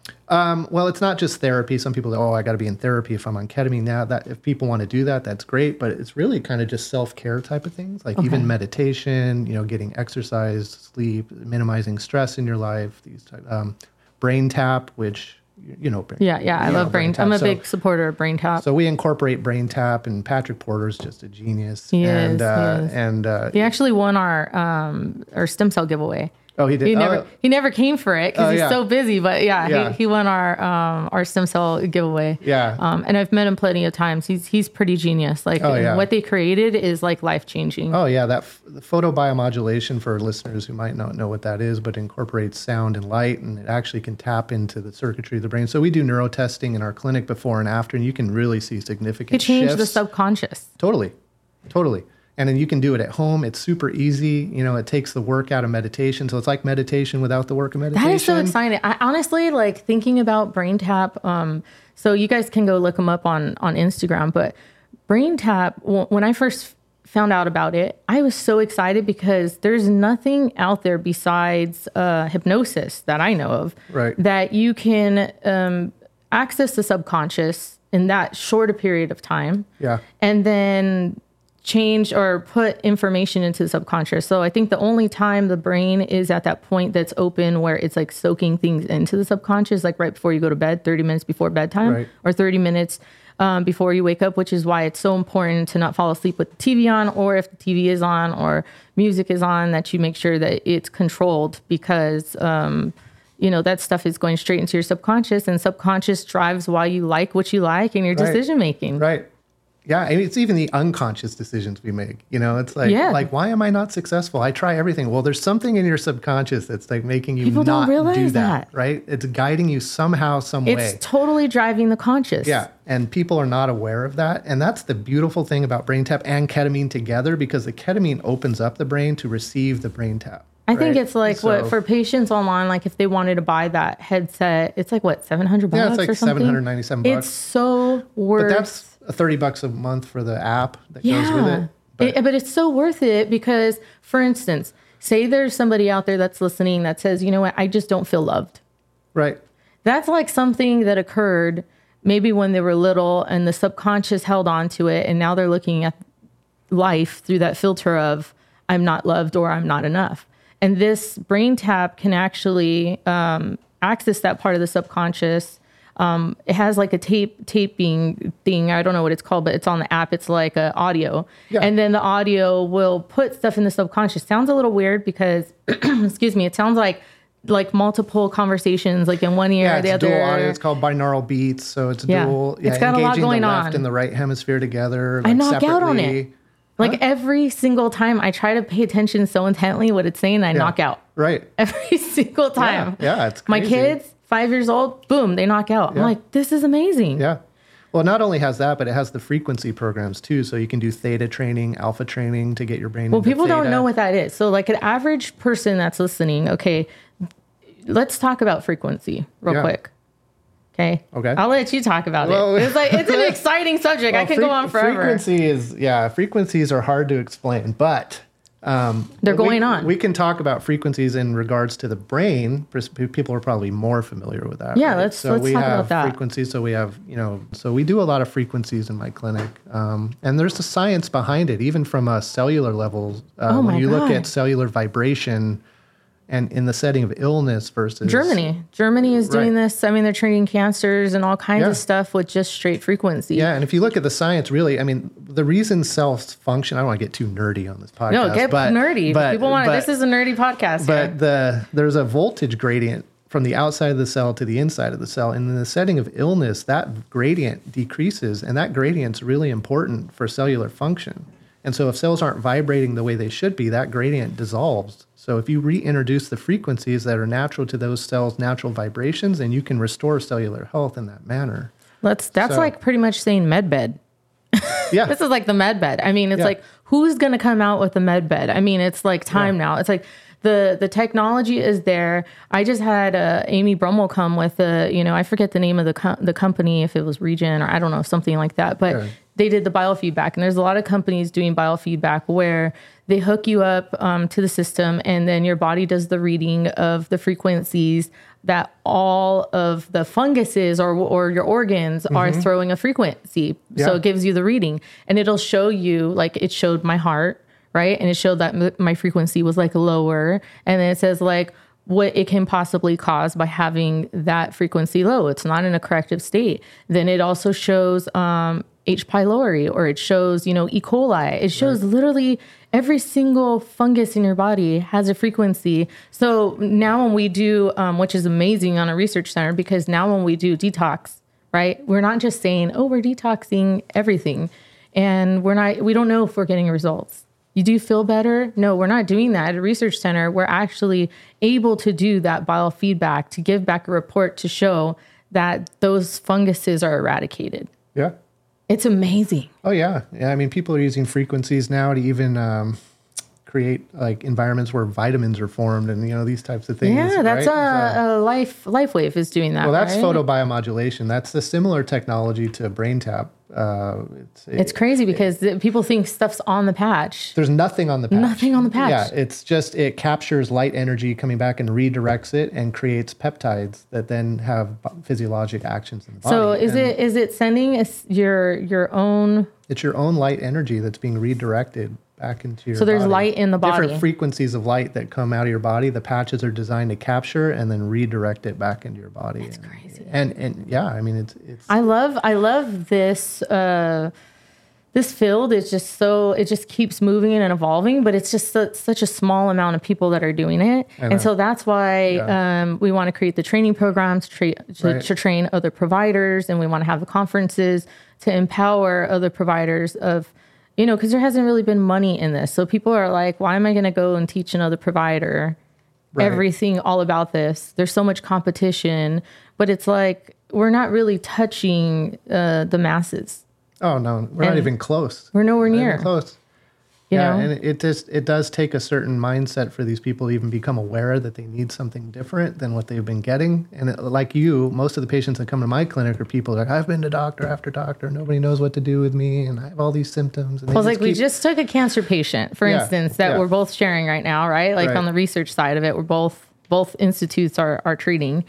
Speaker 2: Um, well, it's not just therapy. Some people say, oh, I got to be in therapy if I'm on ketamine. Now, that if people want to do that, that's great. But it's really kind of just self-care type of things, like
Speaker 1: Okay.
Speaker 2: even meditation, you know, getting exercise, sleep, minimizing stress in your life, these type, um, brain tap, which, you know.
Speaker 1: Yeah, yeah. I
Speaker 2: you
Speaker 1: love
Speaker 2: know,
Speaker 1: brain.
Speaker 2: tap.
Speaker 1: I'm a
Speaker 2: So-
Speaker 1: big supporter of brain tap.
Speaker 2: So we incorporate brain tap, and Patrick Porter's just a genius.
Speaker 1: He
Speaker 2: and,
Speaker 1: is,
Speaker 2: uh,
Speaker 1: he is.
Speaker 2: And uh,
Speaker 1: He actually won our um, our stem cell giveaway.
Speaker 2: oh, he did.
Speaker 1: He never
Speaker 2: oh,
Speaker 1: he never came for it because
Speaker 2: Oh,
Speaker 1: he's
Speaker 2: yeah.
Speaker 1: so busy. But yeah,
Speaker 2: Yeah.
Speaker 1: He, he won our um, our stem cell giveaway.
Speaker 2: Yeah.
Speaker 1: Um, and I've met him plenty of times. He's he's pretty genius. Like
Speaker 2: Oh, yeah.
Speaker 1: what they created is like life changing.
Speaker 2: Oh yeah, that f- the photobiomodulation, for listeners who might not know what that is, but incorporates sound and light, and it actually can tap into the circuitry of the brain. So we do neuro testing in our clinic before and after, and you can really see significant
Speaker 1: It changed the
Speaker 2: shifts.
Speaker 1: subconscious.
Speaker 2: Totally, totally. And then you can do it at home. It's super easy. You know, it takes the work out of meditation. So it's like meditation without the work of meditation.
Speaker 1: That is so exciting. I honestly like thinking about Brain Tap. Um, so you guys can go look them up on on Instagram. But Brain Tap, w- when I first found out about it, I was so excited because there's nothing out there besides uh, hypnosis that I know of
Speaker 2: Right.
Speaker 1: that you can um, access the subconscious in that short a period of time.
Speaker 2: Yeah.
Speaker 1: And then change or put information into the subconscious. So I think the only time the brain is at that point that's open where it's like soaking things into the subconscious, like right before you go to bed, thirty minutes before bedtime,
Speaker 2: Right.
Speaker 1: or thirty minutes um, before you wake up, which is why it's so important to not fall asleep with the T V on, or if the T V is on or music is on, that you make sure that it's controlled, because um, you know, that stuff is going straight into your subconscious, and subconscious drives why you like what you like and your
Speaker 2: Right.
Speaker 1: decision making.
Speaker 2: Right. Yeah, I mean, it's even the unconscious decisions we make. You know, it's like,
Speaker 1: Yeah.
Speaker 2: like, why am I not successful? I try everything. Well, there's something in your subconscious that's like making you
Speaker 1: People don't
Speaker 2: not
Speaker 1: realize
Speaker 2: do that,
Speaker 1: that.
Speaker 2: right? It's guiding you somehow, some
Speaker 1: It's
Speaker 2: way.
Speaker 1: totally driving the conscious.
Speaker 2: Yeah, and people are not aware of that. And that's the beautiful thing about brain tap and ketamine together, because the ketamine opens up the brain to receive the brain tap.
Speaker 1: I think
Speaker 2: right?
Speaker 1: it's like
Speaker 2: So-
Speaker 1: what for patients online, like if they wanted to buy that headset, it's like what, seven hundred bucks
Speaker 2: Yeah, it's like
Speaker 1: or something?
Speaker 2: seven hundred ninety-seven
Speaker 1: It's
Speaker 2: bucks.
Speaker 1: so worth
Speaker 2: But that's a thirty bucks a month for the app that
Speaker 1: yeah.
Speaker 2: goes with it. But,
Speaker 1: It- but it's so worth it because, for instance, say there's somebody out there that's listening that says, you know what, I just don't feel loved.
Speaker 2: right.
Speaker 1: That's like something that occurred maybe when they were little and the subconscious held on to it, and now they're looking at life through that filter of I'm not loved or I'm not enough. And this brain tap can actually um, access that part of the subconscious. Um, it has like a tape taping thing. I don't know what it's called, but it's on the app. It's like a audio.
Speaker 2: Yeah.
Speaker 1: And then the audio will put stuff in the subconscious. Sounds a little weird because, excuse me, it sounds like like multiple conversations, like in one ear,
Speaker 2: Yeah,
Speaker 1: the
Speaker 2: it's
Speaker 1: other.
Speaker 2: dual audio. It's called binaural beats. So it's
Speaker 1: Yeah.
Speaker 2: dual.
Speaker 1: It's got a lot
Speaker 2: engaging
Speaker 1: going
Speaker 2: the left
Speaker 1: on.
Speaker 2: and the right hemisphere together.
Speaker 1: I
Speaker 2: Like
Speaker 1: knock out on
Speaker 2: separately.
Speaker 1: it. Like every single time I try to pay attention so intently what it's saying, I
Speaker 2: Yeah.
Speaker 1: knock out.
Speaker 2: Right.
Speaker 1: Every single time.
Speaker 2: Yeah, yeah, it's
Speaker 1: My
Speaker 2: crazy.
Speaker 1: kids, five years old, boom, they knock out.
Speaker 2: Yeah.
Speaker 1: I'm like, this is amazing.
Speaker 2: Yeah. Well, it not only has that, but it has the frequency programs too. So you can do theta training, alpha training to get your brain.
Speaker 1: Well,
Speaker 2: into
Speaker 1: people don't
Speaker 2: theta.
Speaker 1: know what that is. So, like an average person that's listening, okay, let's talk about frequency real
Speaker 2: Yeah.
Speaker 1: quick. Okay.
Speaker 2: Okay.
Speaker 1: I'll let you talk about
Speaker 2: Well,
Speaker 1: it. It's like it's an exciting subject. I
Speaker 2: Well,
Speaker 1: could
Speaker 2: fre-
Speaker 1: go on forever.
Speaker 2: Frequency is yeah. Frequencies are hard to explain, but um,
Speaker 1: They're
Speaker 2: we-
Speaker 1: going on.
Speaker 2: We can talk about frequencies in regards to the brain. Pers- People are probably more familiar with that.
Speaker 1: Yeah,
Speaker 2: right?
Speaker 1: let's-
Speaker 2: so
Speaker 1: let's
Speaker 2: we
Speaker 1: talk
Speaker 2: have
Speaker 1: about that.
Speaker 2: frequencies. So we have you know. So we do a lot of frequencies in my clinic, um, and there's the science behind it, even from a cellular level. Uh,
Speaker 1: Oh
Speaker 2: when
Speaker 1: my
Speaker 2: you look
Speaker 1: God.
Speaker 2: at cellular vibration, and in the setting of illness versus
Speaker 1: Germany. Germany is doing
Speaker 2: Right.
Speaker 1: this. I mean, they're treating cancers and all kinds
Speaker 2: Yeah.
Speaker 1: of stuff with just straight frequency.
Speaker 2: Yeah, and if you look at the science, really, I mean, the reason cells function. I don't want to get too nerdy on this podcast.
Speaker 1: No, get
Speaker 2: but,
Speaker 1: nerdy.
Speaker 2: But,
Speaker 1: People want
Speaker 2: but,
Speaker 1: This is a nerdy podcast.
Speaker 2: But
Speaker 1: here.
Speaker 2: the there's a voltage gradient from the outside of the cell to the inside of the cell, and in the setting of illness, that gradient decreases, and that gradient's really important for cellular function. And so if cells aren't vibrating the way they should be, that gradient dissolves. So if you reintroduce the frequencies that are natural to those cells' natural vibrations, then you can restore cellular health in that manner.
Speaker 1: Let's, that's
Speaker 2: So-
Speaker 1: like pretty much saying med bed.
Speaker 2: Yeah.
Speaker 1: This is like the med bed. I mean, it's
Speaker 2: Yeah.
Speaker 1: like, who's going to come out with the med bed? I mean, it's like time
Speaker 2: Yeah.
Speaker 1: now. It's like the, the technology is there. I just had uh, Amy Brummel come with a, you know, I forget the name of the co- the company, if it was Regen or I don't know, something like that. But
Speaker 2: Sure.
Speaker 1: they did the biofeedback, and there's a lot of companies doing biofeedback where they hook you up um, to the system, and then your body does the reading of the frequencies that all of the funguses or or your organs are throwing a frequency. So
Speaker 2: Yeah.
Speaker 1: it gives you the reading, and it'll show you, like it showed my heart, right? And it showed that m- my frequency was like lower, and then it says like what it can possibly cause by having that frequency low. It's not in a corrective state. Then it also shows um, H. pylori, or it shows, you know, E. coli. It shows literally every single fungus in your body has a frequency. So now when we do, um, which is amazing on a research center, because now when we do detox, right, we're not just saying, oh, we're detoxing everything. And we're not, we don't know if we're getting results. You do feel better? No, we're not doing that at a research center. We're actually able to do that biofeedback to give back a report to show that those funguses are eradicated.
Speaker 2: Yeah.
Speaker 1: It's amazing.
Speaker 2: Oh yeah, yeah. I mean, people are using frequencies now to even um, create like environments where vitamins are formed, and you know these types of things.
Speaker 1: Yeah, that's
Speaker 2: right?
Speaker 1: a,
Speaker 2: So-
Speaker 1: a life. LifeWave is doing that.
Speaker 2: well, that's
Speaker 1: right?
Speaker 2: photobiomodulation. That's the similar technology to BrainTap. Uh, it's,
Speaker 1: It's crazy because the- people think stuff's on the patch.
Speaker 2: There's nothing on the patch.
Speaker 1: Nothing on the patch.
Speaker 2: Yeah, it's just it captures light energy coming back and redirects it and creates peptides that then have b- physiologic actions in the body.
Speaker 1: So is
Speaker 2: And
Speaker 1: it is it sending us your your own?
Speaker 2: It's your own light energy that's being redirected back into your
Speaker 1: So there's
Speaker 2: body.
Speaker 1: light in the body.
Speaker 2: Different frequencies of light that come out of your body. The patches are designed to capture and then redirect it back into your body. That's and,
Speaker 1: crazy.
Speaker 2: And and yeah, I mean it's it's
Speaker 1: I love I love this uh, this field. Is just so it just keeps moving and evolving, but it's just su- such a small amount of people that are doing it,
Speaker 2: I know.
Speaker 1: and so that's why
Speaker 2: Yeah.
Speaker 1: um, we want to create the training programs to, tra- to,
Speaker 2: Right.
Speaker 1: to train other providers, and we want to have the conferences to empower other providers of. You know, because there hasn't really been money in this. So people are like, why am I going to go and teach another provider
Speaker 2: Right.
Speaker 1: everything all about this? There's so much competition, but it's like, we're not really touching uh, the masses.
Speaker 2: oh no, we're not
Speaker 1: And
Speaker 2: even close.
Speaker 1: We're nowhere
Speaker 2: Not
Speaker 1: near.
Speaker 2: even close.
Speaker 1: You
Speaker 2: yeah,
Speaker 1: know?
Speaker 2: and it, it just it does take a certain mindset for these people to even become aware that they need something different than what they've been getting. And it, like you, most of the patients that come to my clinic are people like, I've been to doctor after doctor, nobody knows what to do with me, and I have all these symptoms. And they
Speaker 1: Well, it's like
Speaker 2: just
Speaker 1: we
Speaker 2: keep-
Speaker 1: just took a cancer patient, for
Speaker 2: Yeah,
Speaker 1: instance, that
Speaker 2: yeah.
Speaker 1: we're both sharing right now, right? Like
Speaker 2: Right.
Speaker 1: on the research side of it, we're both both institutes are are treating.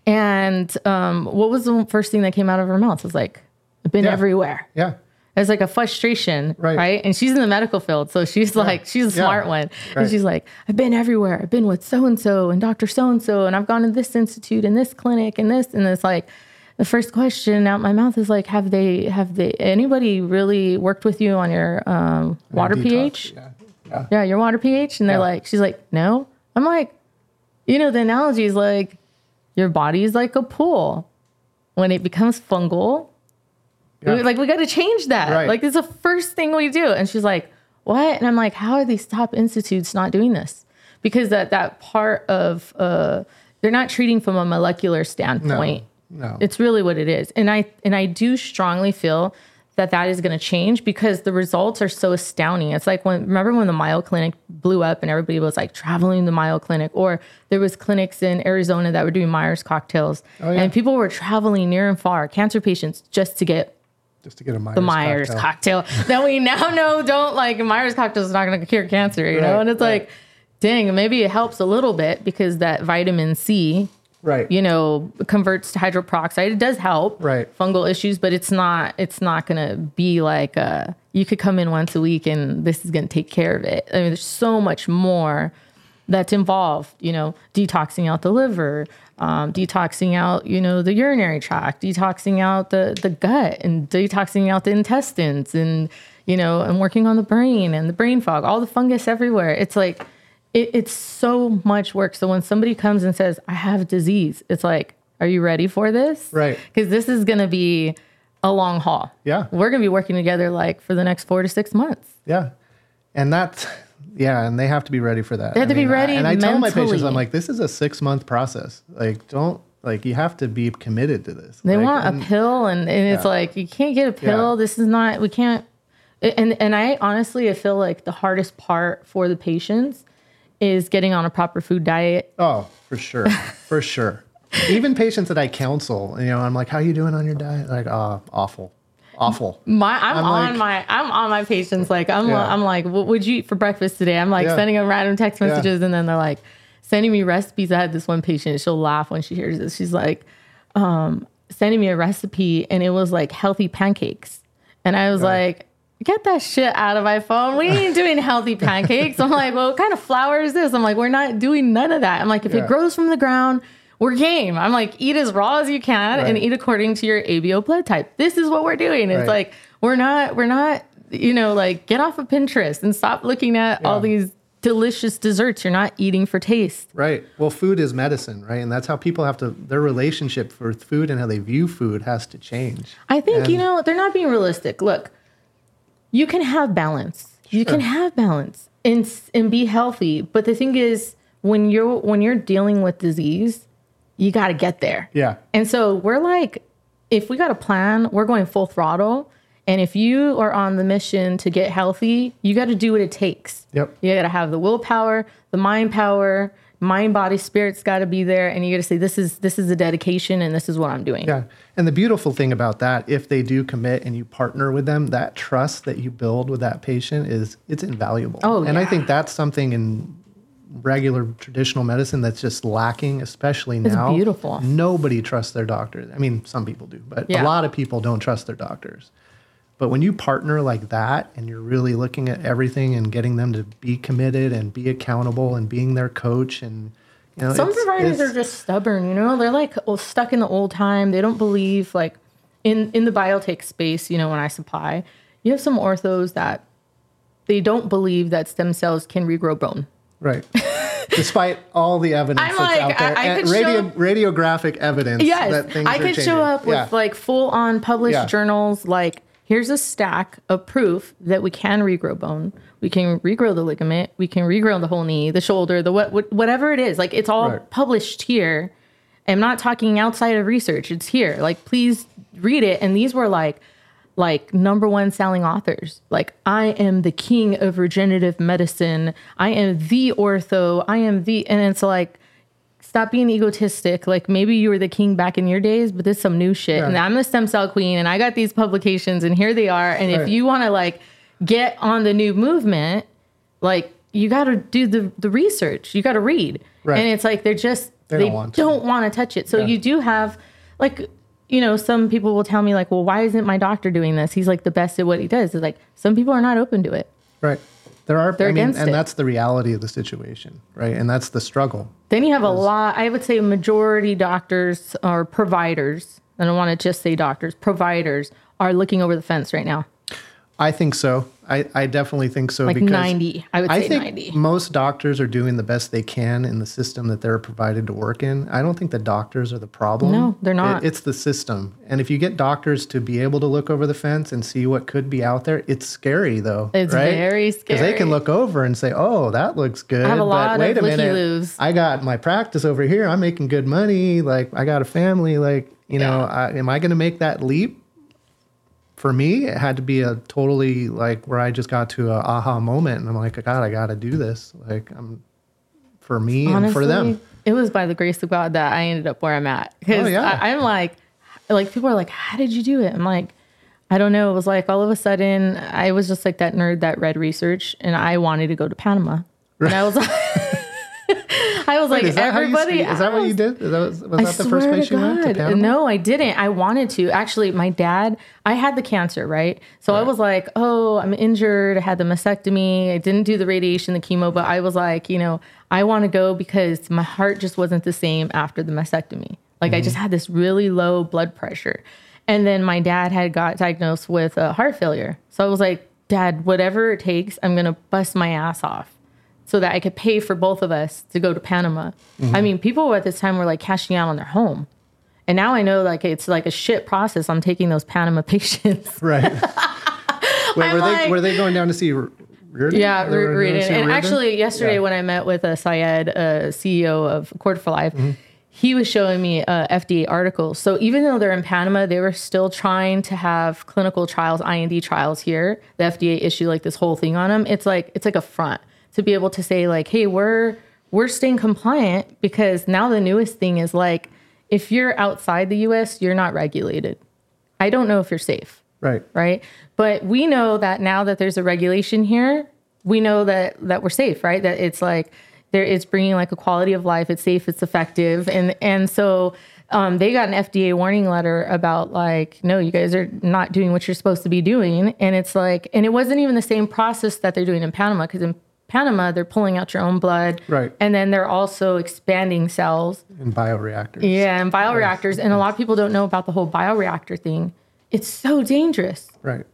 Speaker 1: And um, what was the first thing that came out of her mouth? It was like, I've been
Speaker 2: Yeah.
Speaker 1: everywhere.
Speaker 2: yeah.
Speaker 1: It's like a frustration, right.
Speaker 2: Right.
Speaker 1: And she's in the medical field, so she's like, she's a
Speaker 2: Yeah.
Speaker 1: smart one. And
Speaker 2: Right.
Speaker 1: she's like, I've been everywhere. I've been with so and so and Doctor So and so, and I've gone to this institute and this clinic and this, and it's like, the first question out my mouth is like, have they have they anybody really worked with you on your um, water
Speaker 2: Detox,
Speaker 1: pH?
Speaker 2: Yeah. Yeah.
Speaker 1: Yeah, your water pH, and they're
Speaker 2: Yeah.
Speaker 1: like, she's like, no. I'm like, you know, the analogy is like, your body is like a pool. When it becomes fungal,
Speaker 2: Yeah.
Speaker 1: we- like we got to change that.
Speaker 2: Right.
Speaker 1: Like it's the first thing we do. And she's like, what? And I'm like, how are these top institutes not doing this? Because that that part of uh, they're not treating from a molecular standpoint.
Speaker 2: No.
Speaker 1: It's really what it is. And I and I do strongly feel that that is going to change because the results are so astounding. It's like when, remember when the Mayo Clinic blew up and everybody was like traveling the Mayo Clinic, or there was clinics in Arizona that were doing Myers cocktails,
Speaker 2: Oh, yeah.
Speaker 1: and people were traveling near and far, cancer patients, just to get
Speaker 2: Just to get a Myers,
Speaker 1: the Myers
Speaker 2: cocktail.
Speaker 1: cocktail that we now know don't like. Myers cocktail is not going to cure cancer, you know?
Speaker 2: Right,
Speaker 1: And it's
Speaker 2: right.
Speaker 1: like, dang, maybe it helps a little bit because that vitamin C,
Speaker 2: Right.
Speaker 1: you know, converts to hydroperoxide. It does help
Speaker 2: Right.
Speaker 1: fungal issues, but it's not, it's not going to be like, uh, you could come in once a week and this is going to take care of it. I mean, there's so much more that's involved, you know, detoxing out the liver, um, detoxing out, you know, the urinary tract, detoxing out the, the gut, and detoxing out the intestines, and, you know, and working on the brain and the brain fog, all the fungus everywhere. It's like, it, it's so much work. So when somebody comes and says, I have a disease, it's like, are you ready for this?
Speaker 2: Right.
Speaker 1: Because this is going to be a long haul.
Speaker 2: Yeah.
Speaker 1: We're going to be working together like for the next four to six months.
Speaker 2: Yeah. And that's, yeah, and they have to be ready for that.
Speaker 1: They have to
Speaker 2: I mean,
Speaker 1: be ready
Speaker 2: I, And I tell my patients,
Speaker 1: mentally.
Speaker 2: I'm like, this is a six month process. Like, don't, like, you have to be committed to this.
Speaker 1: They
Speaker 2: like,
Speaker 1: want
Speaker 2: and,
Speaker 1: a pill, and, and it's
Speaker 2: Yeah.
Speaker 1: like, you can't get a pill.
Speaker 2: Yeah.
Speaker 1: This is not, we can't. And, and I honestly, I feel like the hardest part for the patients is getting on a proper food diet.
Speaker 2: Oh, for sure. For sure. Even patients that I counsel, you know, I'm like, how you doing on your diet? Like, oh, awful. Awful.
Speaker 1: My, I'm,
Speaker 2: I'm
Speaker 1: on
Speaker 2: like-
Speaker 1: my, I'm on my patients. Like, I'm,
Speaker 2: Yeah.
Speaker 1: I'm like, what would you eat for breakfast today? I'm like
Speaker 2: Yeah.
Speaker 1: sending them random text
Speaker 2: Yeah.
Speaker 1: messages, and then they're like sending me recipes. I had this one patient, she'll laugh when she hears this. She's like, um, sending me a recipe, and it was like healthy pancakes. And I was
Speaker 2: Right.
Speaker 1: like, get that shit out of my phone. We ain't doing healthy pancakes. I'm like, well, what kind of flour is this? I'm like, we're not doing none of that. I'm like, if
Speaker 2: Yeah.
Speaker 1: it grows from the ground, we're game. I'm like, eat as raw as you can and
Speaker 2: Right.
Speaker 1: eat according to your A B O blood type. This is what we're doing. It's
Speaker 2: Right.
Speaker 1: like, we're not, we're not, you know, like, get off of Pinterest and stop looking at all
Speaker 2: Yeah.
Speaker 1: these delicious desserts. You're not eating for taste.
Speaker 2: Right. Well, food is medicine, right? And that's how people have to, their relationship for food and how they view food has to change.
Speaker 1: I think, you
Speaker 2: And-
Speaker 1: know, they're not being realistic. Look, you can have balance. You
Speaker 2: Sure.
Speaker 1: can have balance and s- and be healthy. But the thing is, when you're when you're dealing with disease, you got to get there.
Speaker 2: Yeah.
Speaker 1: And so we're like, if we got a plan, we're going full throttle. And if you are on the mission to get healthy, you got to do what it takes.
Speaker 2: Yep.
Speaker 1: You got to have the willpower, the mind power, mind, body, spirit's got to be there. And you got to say, this is this is a dedication, and this is what I'm doing.
Speaker 2: Yeah. And the beautiful thing about that, if they do commit and you partner with them, that trust that you build with that patient is, it's invaluable.
Speaker 1: Oh,
Speaker 2: and I
Speaker 1: yeah.
Speaker 2: think that's something in regular traditional medicine that's just lacking, especially now.
Speaker 1: beautiful.
Speaker 2: Nobody trusts their doctor. I mean, some people do, but
Speaker 1: Yeah.
Speaker 2: a lot of people don't trust their doctors. But when you partner like that and you're really looking at everything and getting them to be committed and be accountable and being their coach, and you know,
Speaker 1: Some
Speaker 2: it's-
Speaker 1: providers
Speaker 2: it's-
Speaker 1: are just stubborn, you know, they're like oh, stuck in the old time. They don't believe, like, in, in the biotech space, you know, when I supply, you have some orthos that they don't believe that stem cells can regrow bone.
Speaker 2: right. Despite all the evidence
Speaker 1: I'm
Speaker 2: that's
Speaker 1: like,
Speaker 2: out there,
Speaker 1: I- I
Speaker 2: and
Speaker 1: could
Speaker 2: radio,
Speaker 1: show-
Speaker 2: radiographic evidence that
Speaker 1: Yes,
Speaker 2: things
Speaker 1: I
Speaker 2: are
Speaker 1: could
Speaker 2: changing.
Speaker 1: show up with
Speaker 2: Yeah.
Speaker 1: like full on published
Speaker 2: Yeah.
Speaker 1: journals. Like, here's a stack of proof that we can regrow bone. We can regrow the ligament. We can regrow the whole knee, the shoulder, the what, what whatever it is. Like, it's all
Speaker 2: Right.
Speaker 1: published here. I'm not talking outside of research. It's here. Like, please read it. And these were like, like number one selling authors. Like, I am the king of regenerative medicine. I am the ortho. I am the, and it's like, stop being egotistic. Like, maybe you were the king back in your days, but this is some new shit.
Speaker 2: Yeah.
Speaker 1: And I'm the stem cell queen, and I got these publications, and here they are. And if
Speaker 2: Right.
Speaker 1: you want to like get on the new movement, like, you got to do the the research. You got to read.
Speaker 2: Right.
Speaker 1: And it's like they're just
Speaker 2: They
Speaker 1: they,
Speaker 2: don't want to.
Speaker 1: don't want to touch it. So
Speaker 2: Yeah.
Speaker 1: you do have like, you know, some people will tell me like, well, why isn't my doctor doing this? He's like the best at what he does. It's like some people are not open to it.
Speaker 2: Right. There are,
Speaker 1: They're
Speaker 2: I mean,
Speaker 1: against
Speaker 2: and
Speaker 1: it.
Speaker 2: that's the reality of the situation, right? And that's the struggle.
Speaker 1: Then you have a lot, I would say majority doctors or providers, I don't want to just say doctors, providers are looking over the fence right now.
Speaker 2: I think so. I, I definitely think so.
Speaker 1: Like
Speaker 2: because
Speaker 1: ninety, I would
Speaker 2: I
Speaker 1: say
Speaker 2: think
Speaker 1: ninety.
Speaker 2: most doctors are doing the best they can in the system that they're provided to work in. I don't think the doctors are the problem.
Speaker 1: No, they're not.
Speaker 2: It- it's the system. And if you get doctors to be able to look over the fence and see what could be out there, it's scary though.
Speaker 1: It's
Speaker 2: right?
Speaker 1: very
Speaker 2: Because they can
Speaker 1: scary.
Speaker 2: look over and say, "Oh, that looks good."
Speaker 1: I have a lot
Speaker 2: but
Speaker 1: of
Speaker 2: wait a minute,
Speaker 1: looky-loos.
Speaker 2: I got my practice over here. I'm making good money. Like I got a family. Like you know,
Speaker 1: Yeah.
Speaker 2: I, am I going to make that leap? For me, it had to be a totally like where I just got to a aha moment, and I'm like, God, I got to do this. Like I'm for me and for them.
Speaker 1: It was by the grace of God that I ended up where I'm at. Because
Speaker 2: Oh, yeah.
Speaker 1: I'm like, like people are like, how did you do it? I'm like, I don't know. It was like all of a sudden, I was just like that nerd that read research, and I wanted to go to Panama. And I was like, I was like,
Speaker 2: Is that how you
Speaker 1: everybody.
Speaker 2: speak? Is that what you
Speaker 1: asked.
Speaker 2: did? Is that, was was
Speaker 1: I
Speaker 2: that the first
Speaker 1: swear
Speaker 2: place
Speaker 1: to
Speaker 2: you went to
Speaker 1: God.
Speaker 2: Panama?
Speaker 1: No, I didn't. I wanted to. Actually, my dad, I had the cancer, right? So I was like, oh, I'm injured. I had the mastectomy. I didn't do the radiation, the chemo, but I was like, you know, I want to go because my heart just wasn't the same after the mastectomy. Like I just had this really low blood pressure. And then my dad had got diagnosed with uh, heart failure. So I was like, Dad, whatever it takes, I'm going to bust my ass off so that I could pay for both of us to go to Panama. I mean, people at this time were like cashing out on their home. And now I know like it's like a shit process. I'm taking those Panama patients.
Speaker 2: Right. Wait,
Speaker 1: I'm
Speaker 2: were
Speaker 1: like-
Speaker 2: they were they going down to see r- Reardon?
Speaker 1: Yeah,
Speaker 2: They were
Speaker 1: Reardon.
Speaker 2: gonna say
Speaker 1: And
Speaker 2: Reardon?
Speaker 1: actually, yesterday
Speaker 2: Yeah.
Speaker 1: when I met with uh, Syed, uh, C E O of Cord for Life,
Speaker 2: Mm-hmm.
Speaker 1: he was showing me uh, F D A articles. So even though they're in Panama, they were still trying to have clinical trials, I N D trials here. The F D A issue like this whole thing on them. It's like it's like a front to be able to say like, hey, we're we're staying compliant because now the newest thing is like, if you're outside the U S, you're not regulated. I don't know if you're safe.
Speaker 2: Right.
Speaker 1: Right. But we know that now that there's a regulation here, we know that that we're safe, right? That it's like there it's bringing like a quality of life. It's safe. It's effective. And and so um, they got an F D A warning letter about like, no, you guys are not doing what you're supposed to be doing. And it's like, and it wasn't even the same process that they're doing in Panama, because in Panama, they're pulling out your own blood.
Speaker 2: Right.
Speaker 1: And then they're also expanding cells.
Speaker 2: In bioreactors.
Speaker 1: Yeah, and bioreactors. And a lot of people don't know about the whole bioreactor thing. It's so dangerous.
Speaker 2: Right.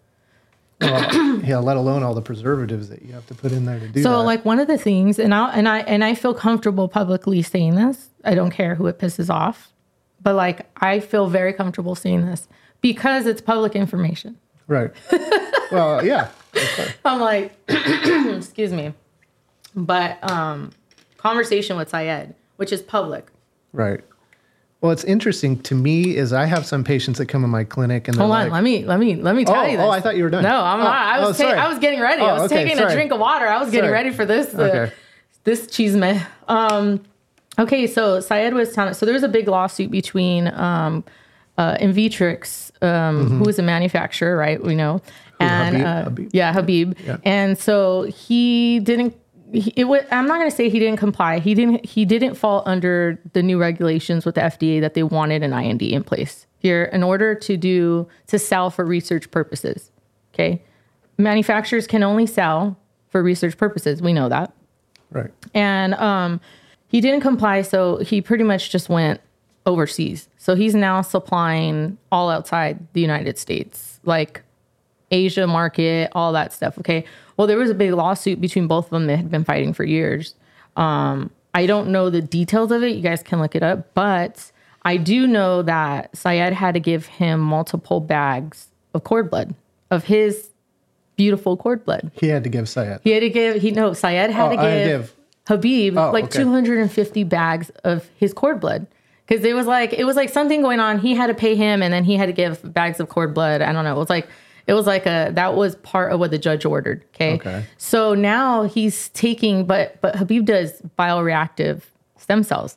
Speaker 2: Well, yeah, let alone all the preservatives that you have to put in there to do
Speaker 1: So
Speaker 2: that.
Speaker 1: like one of the things, and I and I and I feel comfortable publicly saying this. I don't care who it pisses off, but like I feel very comfortable saying this because it's public information.
Speaker 2: Right. Well, yeah.
Speaker 1: I'm like, excuse me, but um, conversation with Syed, which is public.
Speaker 2: Right. Well, it's interesting to me is I have some patients that come in my clinic and they're
Speaker 1: Hold on,
Speaker 2: like,
Speaker 1: let me let me let me tell
Speaker 2: oh,
Speaker 1: you this.
Speaker 2: oh, I thought you were done.
Speaker 1: No, I'm
Speaker 2: oh,
Speaker 1: not. I was
Speaker 2: oh,
Speaker 1: ta-
Speaker 2: sorry.
Speaker 1: I was getting ready. I
Speaker 2: Oh,
Speaker 1: was
Speaker 2: okay,
Speaker 1: taking
Speaker 2: sorry.
Speaker 1: a drink of water. I was getting
Speaker 2: Sorry.
Speaker 1: ready for this uh,
Speaker 2: Okay.
Speaker 1: this cheese Um, okay, so Syed was telling. So there was a big lawsuit between um, uh, Invitrix, um,
Speaker 2: Mm-hmm.
Speaker 1: who is a manufacturer, right? We know, and
Speaker 2: Habib?
Speaker 1: uh,
Speaker 2: Habib?
Speaker 1: yeah, Habib,
Speaker 2: Yeah.
Speaker 1: and so he didn't. He, it was, I'm not going to say he didn't comply. He didn't. He didn't fall under the new regulations with the F D A that they wanted an I N D in place here in order to do to sell for research purposes. Okay, manufacturers can only sell for research purposes. We know that.
Speaker 2: Right.
Speaker 1: And um, he didn't comply, so he pretty much just went overseas. So he's now supplying all outside the United States, like Asia market, all that stuff. Okay. Well, there was a big lawsuit between both of them that had been fighting for years. Um, I don't know the details of it. You guys can look it up. But I do know that Syed had to give him multiple bags of cord blood, of his beautiful cord blood.
Speaker 2: He had to give Syed.
Speaker 1: He had to give, he no, Syed had
Speaker 2: Oh,
Speaker 1: to
Speaker 2: I had to
Speaker 1: give,
Speaker 2: give-
Speaker 1: Habib
Speaker 2: Oh,
Speaker 1: like
Speaker 2: okay.
Speaker 1: two hundred fifty bags of his cord blood. Because it was like, it was like something going on. He had to pay him and then he had to give bags of cord blood. I don't know. It was like, it was like a, that was part of what the judge ordered. Okay.
Speaker 2: Okay.
Speaker 1: So now he's taking, but, but Habib does bioreactive stem cells.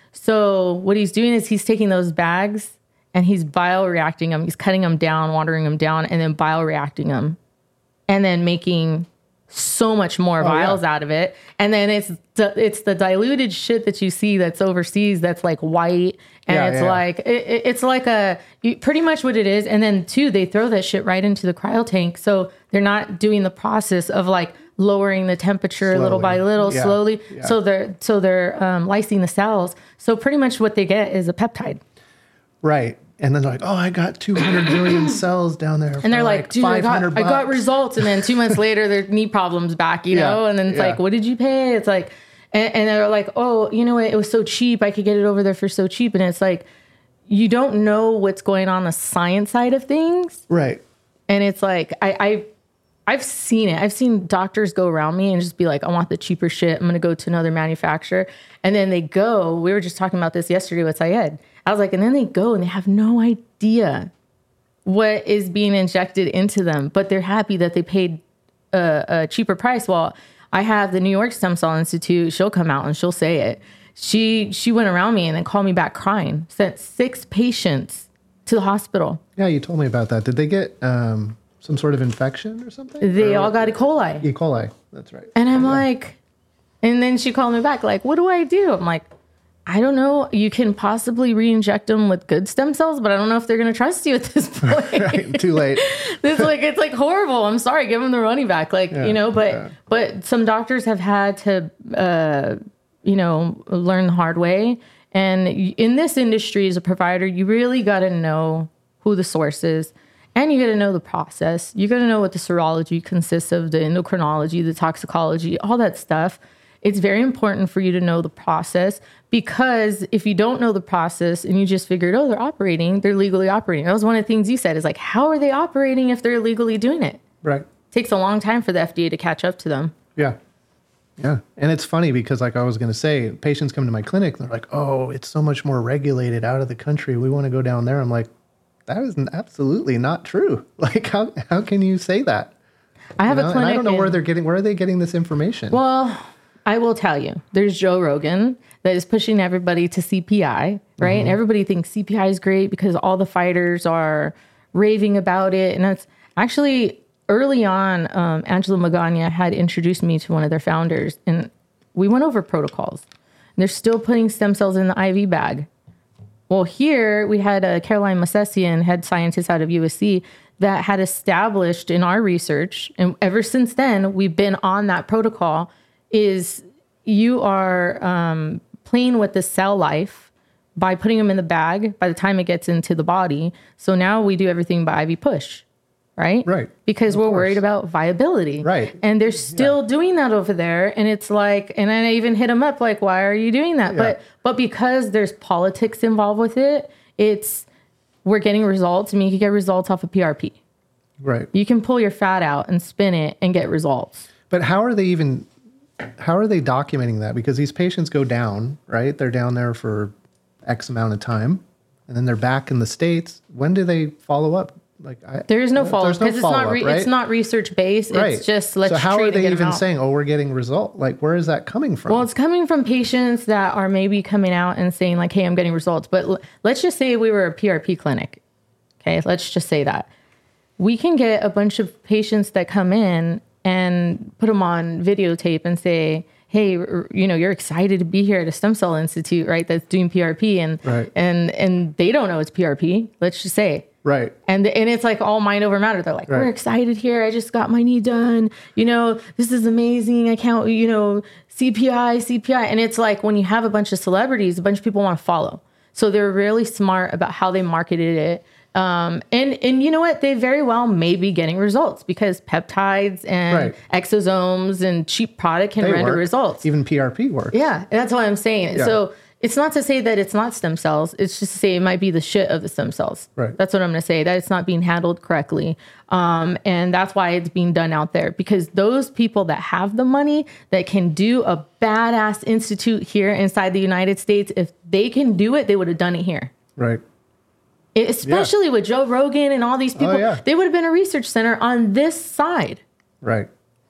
Speaker 1: So what he's doing is he's taking those bags and he's bioreacting them. He's cutting them down, watering them down, and then bioreacting them. And then making so much more
Speaker 2: Oh,
Speaker 1: vials
Speaker 2: yeah.
Speaker 1: out of it. And then it's di- it's the diluted shit that you see that's overseas that's like white. And
Speaker 2: Yeah,
Speaker 1: it's
Speaker 2: yeah.
Speaker 1: like, it, it- it's like a, you- pretty much what it is. And then two, they throw that shit right into the cryo tank. So they're not doing the process of like lowering the temperature little by
Speaker 2: Slowly.
Speaker 1: little,
Speaker 2: Yeah,
Speaker 1: slowly.
Speaker 2: yeah.
Speaker 1: So they're, so they're um, lysing the cells. So pretty much what they get is a peptide.
Speaker 2: Right. And then they're like, oh, I got two hundred million cells down there.
Speaker 1: And they're like, dude, I got, I got
Speaker 2: bucks."
Speaker 1: results. And then two months later, their knee problems back, you
Speaker 2: Yeah,
Speaker 1: know? And then it's
Speaker 2: yeah.
Speaker 1: like, what did you pay? It's like, and, and they're like, oh, you know what? It was so cheap. I could get it over there for so cheap. And it's like, you don't know what's going on the science side of things.
Speaker 2: Right.
Speaker 1: And it's like, I, I, I've seen it. I've seen doctors go around me and just be like, I want the cheaper shit. I'm going to go to another manufacturer. And then they go, we were just talking about this yesterday with Syed. I was like, and then they go and they have no idea what is being injected into them, but they're happy that they paid a, a cheaper price. Well, I have the New York Stem Cell Institute. She'll come out and she'll say it. She, she went around me and then called me back crying, sent six patients to the hospital.
Speaker 2: Yeah, you told me about that. Did they get um, some sort of infection or something?
Speaker 1: They
Speaker 2: Or-
Speaker 1: all got E. coli.
Speaker 2: E. coli. That's right.
Speaker 1: And I'm like, and then she called me back, like, what do I do? I'm like, I don't know. You can possibly re-inject them with good stem cells, but I don't know if they're going to trust you at this point.
Speaker 2: Right. Too late.
Speaker 1: It's like, it's like horrible. I'm sorry. Give them their money back. Like,
Speaker 2: Yeah,
Speaker 1: you know, but,
Speaker 2: yeah.
Speaker 1: but some doctors have had to, uh, you know, learn the hard way. And y- in this industry as a provider, you really got to know who the source is. And you got to know the process. You got to know what the serology consists of, the endocrinology, the toxicology, all that stuff. It's very important for you to know the process, because if you don't know the process and you just figured, oh, they're operating, they're legally operating. That was one of the things you said is like, how are they operating if they're illegally doing it?
Speaker 2: Right.
Speaker 1: takes a long time for the F D A to catch up to them.
Speaker 2: Yeah. Yeah. And it's funny because, like I was going to say, patients come to my clinic and they're like, oh, it's so much more regulated out of the country. We want to go down there. I'm like, that is absolutely not true. Like, how, how can you say that?
Speaker 1: I have
Speaker 2: you know?
Speaker 1: a clinic.
Speaker 2: And I don't know
Speaker 1: in,
Speaker 2: where they're getting, where are they getting this information?
Speaker 1: Well, I will tell you, there's Joe Rogan that is pushing everybody to C P I, right? Mm-hmm. And everybody thinks C P I is great because all the fighters are raving about it. And that's actually early on, um, Angela Magana had introduced me to one of their founders, and we went over protocols. And they're still putting stem cells in the I V bag. Well, here we had uh, Caroline Massessian, head scientist out of U S C, that had established in our research, and ever since then, we've been on that protocol, is you are um, playing with the cell life by putting them in the bag by the time it gets into the body. So now we do everything by I V push, right?
Speaker 2: Right.
Speaker 1: Because
Speaker 2: of
Speaker 1: we're
Speaker 2: course.
Speaker 1: worried about viability.
Speaker 2: Right.
Speaker 1: And they're still
Speaker 2: Yeah.
Speaker 1: doing that over there. And it's like, and I even hit them up like, why are you doing that?
Speaker 2: Yeah.
Speaker 1: But but because there's politics involved with it, it's, we're getting results. I mean, you can get results off of P R P.
Speaker 2: Right.
Speaker 1: You can pull your fat out and spin it and get results.
Speaker 2: But how are they even, how are they documenting that? Because these patients go down, right? They're down there for X amount of time, and then they're back in the States. When do they follow up? Like I,
Speaker 1: There is no follow up
Speaker 2: there's no
Speaker 1: because it's not
Speaker 2: follow-up,
Speaker 1: re-
Speaker 2: right?
Speaker 1: it's not research based.
Speaker 2: Right.
Speaker 1: It's just let's
Speaker 2: So how
Speaker 1: treat
Speaker 2: are
Speaker 1: and
Speaker 2: they
Speaker 1: get 'em
Speaker 2: even
Speaker 1: out.
Speaker 2: saying, "Oh, we're getting result"? Like, where is that coming from?
Speaker 1: Well, it's coming from patients that are maybe coming out and saying like, "Hey, I'm getting results." But l- let's just say we were a P R P clinic. Okay, let's just say that we can get a bunch of patients that come in and put them on videotape and say, hey, r- you know, you're excited to be here at a stem cell institute, right? That's doing P R P, and
Speaker 2: Right.
Speaker 1: and and they don't know it's P R P. Let's just say.
Speaker 2: right.
Speaker 1: And and it's like all mind over matter. They're like,
Speaker 2: Right.
Speaker 1: we're excited here. I just got my knee done. You know, this is amazing. I can't, you know, C P I, C P I. And it's like when you have a bunch of celebrities, a bunch of people want to follow. So they're really smart about how they marketed it. Um, and, and you know what? They very well may be getting results because peptides and
Speaker 2: Right.
Speaker 1: exosomes and cheap product can
Speaker 2: They
Speaker 1: render
Speaker 2: work.
Speaker 1: results.
Speaker 2: Even P R P works.
Speaker 1: Yeah, that's what I'm saying.
Speaker 2: Yeah.
Speaker 1: So it's not to say that it's not stem cells. It's just to say it might be the shit of the stem cells.
Speaker 2: Right.
Speaker 1: That's what I'm going to say, that it's not being handled correctly. Um, and that's why it's being done out there, because those people that have the money that can do a badass institute here inside the United States, if they can do it, they would have done it here.
Speaker 2: Right.
Speaker 1: It- especially with Joe Rogan and all these people.
Speaker 2: Oh, yeah.
Speaker 1: They would have been a research center on this side.
Speaker 2: Right.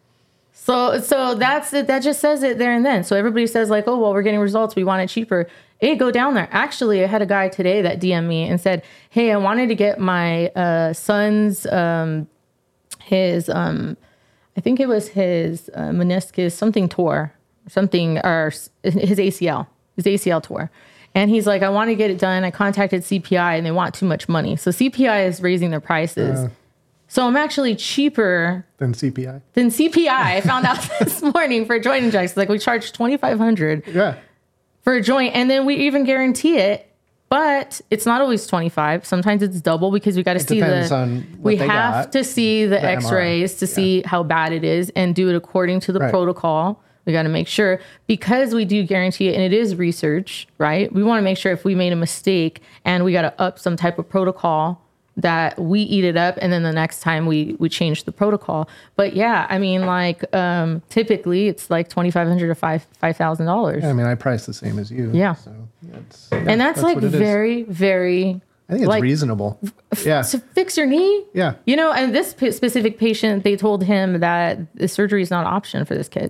Speaker 1: So, so that's it. That just says it there and then. So everybody says like, oh, well, we're getting results. We want it cheaper. Hey, go down there. Actually, I had a guy today that D M'd me and said, hey, I wanted to get my uh, son's, um, his, um, I think it was his uh, meniscus, something tore, something, or s- his A C L, his A C L tore. And he's like, I want to get it done. I contacted C P I and they want too much money. So C P I is raising their prices.
Speaker 2: Uh.
Speaker 1: So I'm actually cheaper
Speaker 2: Then C P I.
Speaker 1: than C P I. I found out this morning for joint injections. Like we charge twenty-five hundred dollars
Speaker 2: Yeah.
Speaker 1: for a joint, and then we even guarantee it. But it's not always twenty-five. Sometimes it's double because we got to see
Speaker 2: depends
Speaker 1: the.
Speaker 2: on what
Speaker 1: we
Speaker 2: they
Speaker 1: have
Speaker 2: got.
Speaker 1: to see the,
Speaker 2: The M R I.
Speaker 1: X-rays to
Speaker 2: Yeah.
Speaker 1: see how bad it is and do it according to the
Speaker 2: Right.
Speaker 1: protocol. We got to make sure, because we do guarantee it, and it is research, right? We want to make sure if we made a mistake and we got to up some type of protocol, that we eat it up, and then the next time we we change the protocol. But yeah, I mean, like um, typically it's like twenty five hundred to five five thousand dollars,
Speaker 2: I mean, I price the same as you.
Speaker 1: Yeah.
Speaker 2: So that's,
Speaker 1: and that's, like
Speaker 2: what it is.
Speaker 1: very very.
Speaker 2: I think it's
Speaker 1: like,
Speaker 2: reasonable. Yeah.
Speaker 1: To fix your knee,
Speaker 2: Yeah.
Speaker 1: you know. And this p- specific patient, they told him that the surgery is not an option for this kid,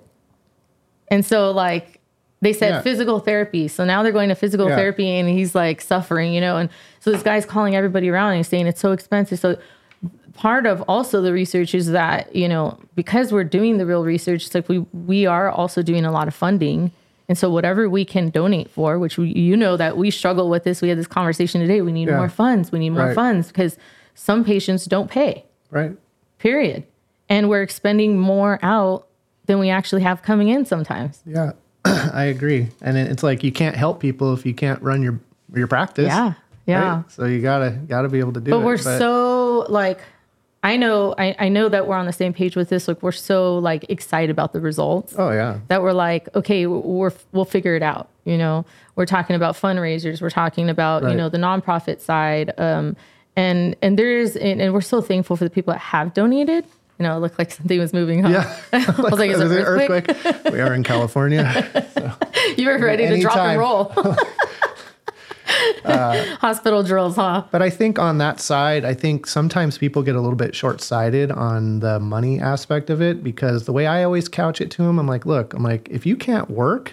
Speaker 1: and so like. They said
Speaker 2: Yeah.
Speaker 1: physical therapy. So now they're going to physical
Speaker 2: Yeah.
Speaker 1: therapy and he's like suffering, you know? And so this guy's calling everybody around and he's saying it's so expensive. So part of also the research is that, you know, because we're doing the real research, it's like we, we are also doing a lot of funding. And so whatever we can donate for, which we, you know, that we struggle with this, we had this conversation today. We need
Speaker 2: Yeah.
Speaker 1: more funds. We need more
Speaker 2: Right.
Speaker 1: funds because some patients don't pay,
Speaker 2: Right.
Speaker 1: period. And we're expending more out than we actually have coming in sometimes.
Speaker 2: Yeah. I agree. And it- it's like you can't help people if you can't run your your practice.
Speaker 1: Yeah. Yeah.
Speaker 2: Right? So you gotta gotta be able to do
Speaker 1: But
Speaker 2: it.
Speaker 1: we're so like, I know, I, I know that we're on the same page with this. Like we're so like excited about the results
Speaker 2: Oh yeah.
Speaker 1: that we're like, okay, we're, we'll figure it out. You know, we're talking about fundraisers. We're talking about,
Speaker 2: Right.
Speaker 1: you know, the nonprofit side. Um, and, and there is, and, and we're so thankful for the people that have donated. You know, it looked like something was moving. Huh?
Speaker 2: Yeah.
Speaker 1: I was like, is it an earthquake?
Speaker 2: earthquake? We are in California. So.
Speaker 1: You were ready to drop and roll. uh, Hospital drills, huh?
Speaker 2: But I think on that side, I think sometimes people get a little bit short-sighted on the money aspect of it, because the way I always couch it to them, I'm like, look, I'm like, if you can't work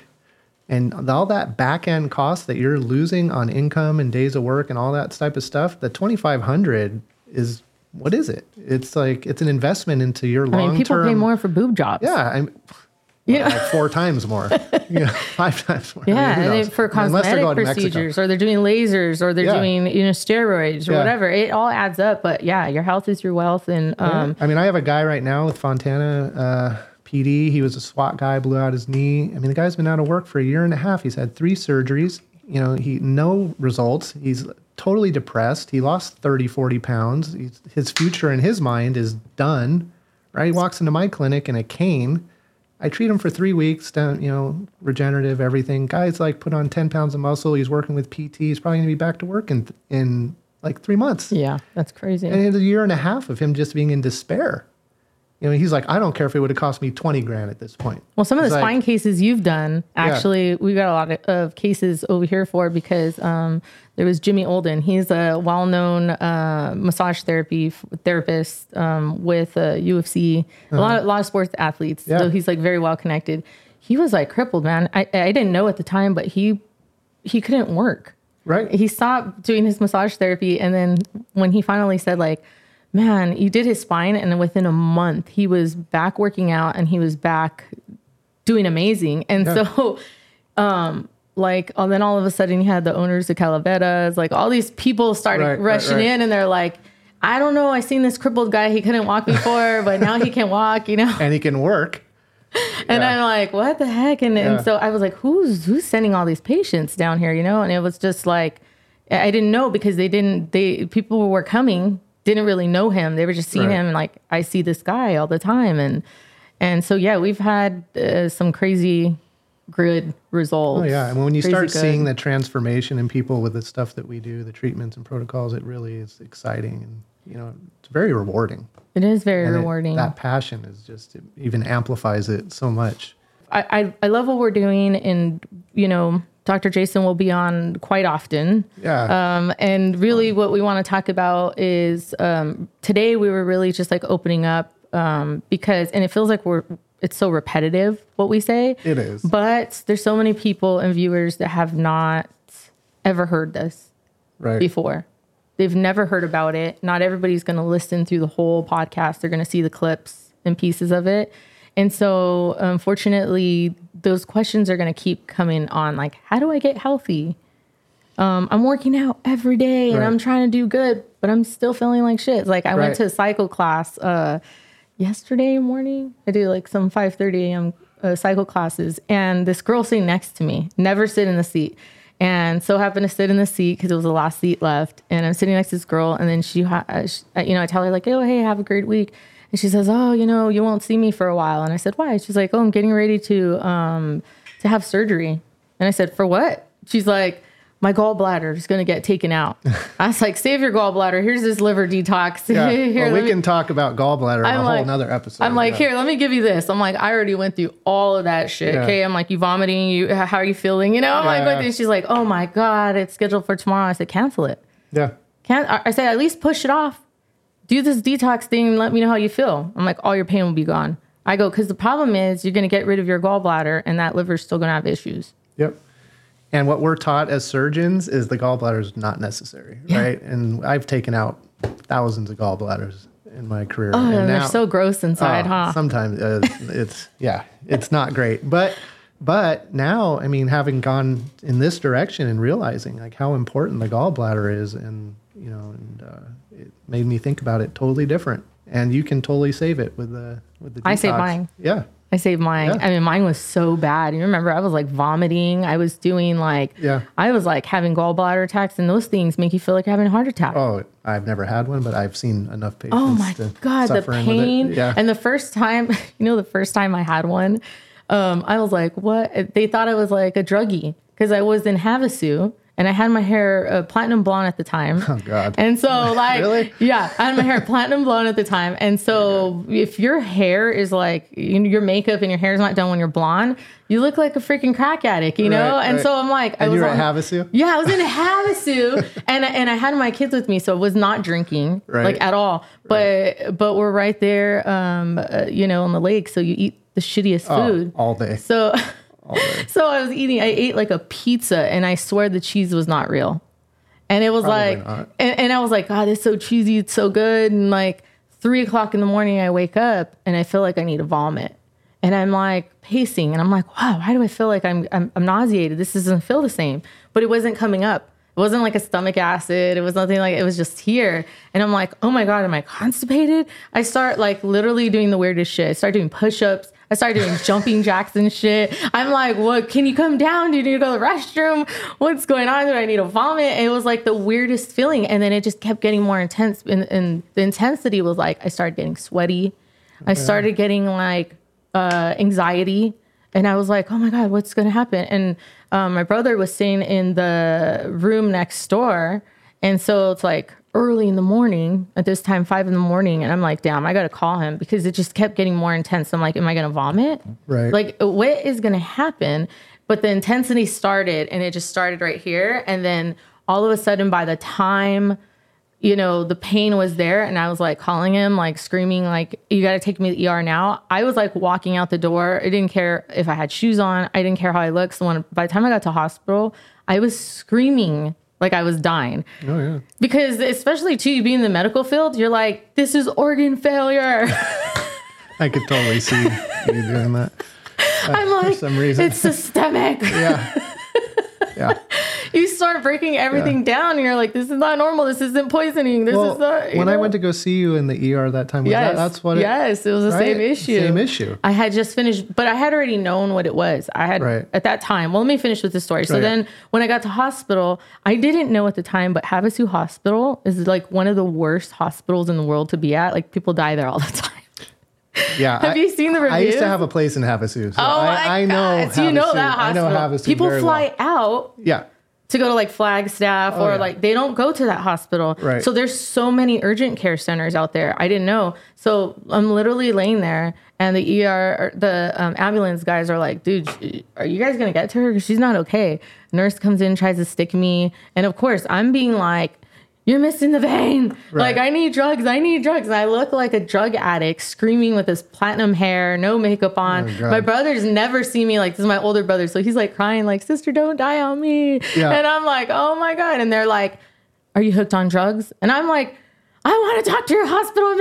Speaker 2: and all that back-end cost that you're losing on income and days of work and all that type of stuff, the twenty-five hundred is, what is it? It's like, it's an investment into your long-term. I mean,
Speaker 1: people pay more for boob jobs.
Speaker 2: Yeah. I'm, Well, like four times more, you know, five times more.
Speaker 1: Yeah,
Speaker 2: I mean,
Speaker 1: and they, for cosmetic procedures, or they're doing lasers, or they're yeah. doing you know steroids or yeah. whatever. It all adds up. But yeah, your health is your wealth. And um,
Speaker 2: yeah. I mean, I have a guy right now with Fontana uh, P D. He was a SWAT guy, blew out his knee. I mean, the guy's been out of work for a year and a half. He's had three surgeries. You know, he no results. He's totally depressed. He lost thirty, forty pounds. He's, his future in his mind is done. Right? He walks into my clinic in a cane. I treat him for three weeks, down, you know, regenerative, everything. Guy's like put on ten pounds of muscle. He's working with P T. He's probably going to be back to work in, in like three months.
Speaker 1: Yeah, that's crazy.
Speaker 2: And it's a year and a half of him just being in despair. You know, he's like, I don't care if it would have cost me twenty grand at this point.
Speaker 1: Well, some of
Speaker 2: it's
Speaker 1: the spine
Speaker 2: like,
Speaker 1: cases you've done, actually, yeah. we've got a lot of, of cases over here for, because um, there was Jimmy Olden. He's a well-known uh, massage therapy f- therapist um, with uh, U F C, uh-huh. a lot of, a lot of sports athletes. Yeah. So he's like very well connected. He was like crippled, man. I, I didn't know at the time, but he he couldn't work.
Speaker 2: Right.
Speaker 1: He stopped doing his massage therapy, and then when he finally said like, man, he did his spine, and within a month he was back working out, and he was back doing amazing. And yeah. so, um, like, oh, then all of a sudden you had the owners of Calaveras, like all these people started right, rushing right, right. in, and they're like, I don't know, I seen this crippled guy, he couldn't walk before, but now he can walk, you know,
Speaker 2: and he can work.
Speaker 1: And
Speaker 2: yeah.
Speaker 1: I'm like, what the heck? And yeah. and so I was like, who's who's sending all these patients down here, you know? And it was just like, I didn't know, because they didn't, they people were coming. Didn't really know him. They were just seeing right. him and like, I see this guy all the time. And, and so, yeah, we've had uh, some crazy good results.
Speaker 2: Oh yeah. And when you
Speaker 1: crazy
Speaker 2: start
Speaker 1: good.
Speaker 2: seeing the transformation in people with the stuff that we do, the treatments and protocols, it really is exciting. And, you know, it's very rewarding.
Speaker 1: It is very
Speaker 2: and
Speaker 1: rewarding.
Speaker 2: It, that passion is just, it even amplifies it so much.
Speaker 1: I, I, I love what we're doing. And, you know, Doctor Jason will be on quite often.
Speaker 2: Yeah.
Speaker 1: Um, and really what we want to talk about is um, today we were really just like opening up um, because, and it feels like we're, it's so repetitive what we say.
Speaker 2: It is.
Speaker 1: But there's so many people and viewers that have not ever heard this
Speaker 2: right.
Speaker 1: before. They've never heard about it. Not everybody's going to listen through the whole podcast. They're going to see the clips and pieces of it. And so, unfortunately, those questions are going to keep coming on. Like, how do I get healthy? Um, I'm working out every day and right. I'm trying to do good, but I'm still feeling like shit. It's like I right. went to a cycle class uh, yesterday morning. I do like some five thirty a.m. Uh, cycle classes. And this girl sitting next to me, never sit in the seat. And so happened to sit in the seat because it was the last seat left. And I'm sitting next to this girl. And then she, ha- she you know, I tell her like, oh, hey, have a great week. And she says, oh, you know, you won't see me for a while. And I said, why? She's like, oh, I'm getting ready to um, to have surgery. And I said, for what? She's like, my gallbladder is going to get taken out. I was like, save your gallbladder. Here's this liver detox.
Speaker 2: Yeah.
Speaker 1: here,
Speaker 2: well, we
Speaker 1: me...
Speaker 2: can talk about gallbladder in a
Speaker 1: like,
Speaker 2: whole nother episode.
Speaker 1: I'm like,
Speaker 2: yeah.
Speaker 1: here, let me give you this. I'm like, I already went through all of that shit. Yeah. Okay. I'm like, you vomiting? You, how are you feeling? You know, I'm yeah. like, what? She's like, oh my God, it's scheduled for tomorrow. I said, cancel it.
Speaker 2: Yeah.
Speaker 1: Can't, I said, at least push it off. Do this detox thing and let me know how you feel. I'm like, all your pain will be gone. I go, because the problem is you're going to get rid of your gallbladder and that liver's still going to have issues.
Speaker 2: Yep. And what we're taught as surgeons is the gallbladder is not necessary, yeah. right? And I've taken out thousands of gallbladders in my career.
Speaker 1: Oh,
Speaker 2: and
Speaker 1: and
Speaker 2: now,
Speaker 1: they're so gross inside,
Speaker 2: uh,
Speaker 1: huh?
Speaker 2: Sometimes uh, it's, yeah, it's not great. But but now, I mean, having gone in this direction and realizing like how important the gallbladder is, and, you know, and uh, it made me think about it totally different. And you can totally save it with the with the detox.
Speaker 1: I saved mine.
Speaker 2: Yeah.
Speaker 1: I saved mine. Yeah. I mean, mine was so bad. You remember, I was like vomiting. I was doing like,
Speaker 2: yeah.
Speaker 1: I was like having gallbladder attacks, and those things make you feel like you're having a heart attack.
Speaker 2: Oh, I've never had one, but I've seen enough patients.
Speaker 1: Oh my God, the pain.
Speaker 2: Yeah.
Speaker 1: And the first time, you know, the first time I had one, um, I was like, what? They thought I was like a druggie because I was in Havasu. and I had my hair uh, platinum blonde at the time.
Speaker 2: Oh God.
Speaker 1: And so like,
Speaker 2: Really?
Speaker 1: yeah, I had my hair platinum blonde at the time. And so if your hair is like, you know, your makeup and your hair is not done when you're blonde, you look like a freaking crack addict, you know?
Speaker 2: Right,
Speaker 1: and
Speaker 2: right.
Speaker 1: so I'm like, I
Speaker 2: And
Speaker 1: was
Speaker 2: you were
Speaker 1: on,
Speaker 2: at Havasu?
Speaker 1: yeah, I was in Havasu and, and I had my kids with me. So I was not drinking
Speaker 2: Right.
Speaker 1: like at all, but, right. but we're right there, um, uh, you know, on the lake. So you eat the shittiest food
Speaker 2: oh, all day.
Speaker 1: So,
Speaker 2: all day.
Speaker 1: so I was eating, I ate like a pizza and I swear the cheese was not real. And it was
Speaker 2: Probably
Speaker 1: like,
Speaker 2: not.
Speaker 1: and, and I was like, God, it's so cheesy. It's so good. And like three o'clock in the morning, I wake up and I feel like I need to vomit. And I'm like pacing and I'm like, wow, why do I feel like I'm, I'm, I'm nauseated? This doesn't feel the same, but it wasn't coming up. It wasn't like a stomach acid. It was nothing like, it was just here. And I'm like, oh my God, am I constipated? I start like literally doing the weirdest shit. I start doing push-ups. I started doing jumping jacks and shit. I'm like, what? Can you come down? Do you need to go to the restroom? What's going on? Do I need to vomit? And it was like the weirdest feeling. And then it just kept getting more intense. And, and the intensity was like, I started getting sweaty. I started getting like uh, anxiety. And I was like, oh my God, what's going to happen? And um, my brother was sitting in the room next door. And so it's like early in the morning at this time, five in the morning. And I'm like, damn, I got to call him because it just kept getting more intense. I'm like, am I going to vomit?
Speaker 2: Right.
Speaker 1: Like what is going to happen? But the intensity started and it just started right here. And then all of a sudden by the time, you know, the pain was there and I was like calling him, like screaming, like, you got to take me to the E R now. I was like walking out the door. I didn't care if I had shoes on. I didn't care how I looked. So when, by the time I got to hospital, I was screaming like I was dying.
Speaker 2: Oh, yeah.
Speaker 1: Because especially too, you being in the medical field, you're like, this is organ failure.
Speaker 2: I could totally see you doing that. Uh,
Speaker 1: I'm like,
Speaker 2: for some reason.
Speaker 1: It's systemic.
Speaker 2: Yeah. Yeah.
Speaker 1: You start breaking everything yeah. down and you're like, this is not normal. This isn't poisoning. This
Speaker 2: well,
Speaker 1: is not.
Speaker 2: When
Speaker 1: know?
Speaker 2: I went to go see you in the E R that time, was
Speaker 1: yes.
Speaker 2: that, that's what it
Speaker 1: Yes, it was the
Speaker 2: right?
Speaker 1: same issue.
Speaker 2: Same issue.
Speaker 1: I had just finished, but I had already known what it was. I had, right. at that time, well, let me finish with the story. So right. then when I got to hospital, I didn't know at the time, but Havasu Hospital is like one of the worst hospitals in the world to be at. Like people die there all the time.
Speaker 2: Yeah.
Speaker 1: Have
Speaker 2: I,
Speaker 1: you seen the reviews?
Speaker 2: I used to have a place in Havasu. So
Speaker 1: oh
Speaker 2: I,
Speaker 1: my
Speaker 2: I know
Speaker 1: God. So you know that hospital.
Speaker 2: I know Havasu
Speaker 1: People
Speaker 2: very
Speaker 1: fly
Speaker 2: well.
Speaker 1: out.
Speaker 2: Yeah.
Speaker 1: To go to like Flagstaff
Speaker 2: oh,
Speaker 1: or
Speaker 2: yeah.
Speaker 1: like they don't go to that hospital.
Speaker 2: Right.
Speaker 1: So there's so many urgent care centers out there. I didn't know. So I'm literally laying there and the E R, the um, ambulance guys are like, dude, are you guys going to get to her? Because she's not okay. Nurse comes in, tries to stick me. And of course I'm being like, you're missing the vein. Right. Like, I need drugs. I need drugs. And I look like a drug addict screaming with this platinum hair, no makeup on. Oh, my brother's never seen me like this is my older brother. So he's like crying like, sister, don't die on me. Yeah. And I'm like, oh my God. And they're like, are you hooked on drugs? And I'm like, I want to talk to your hospital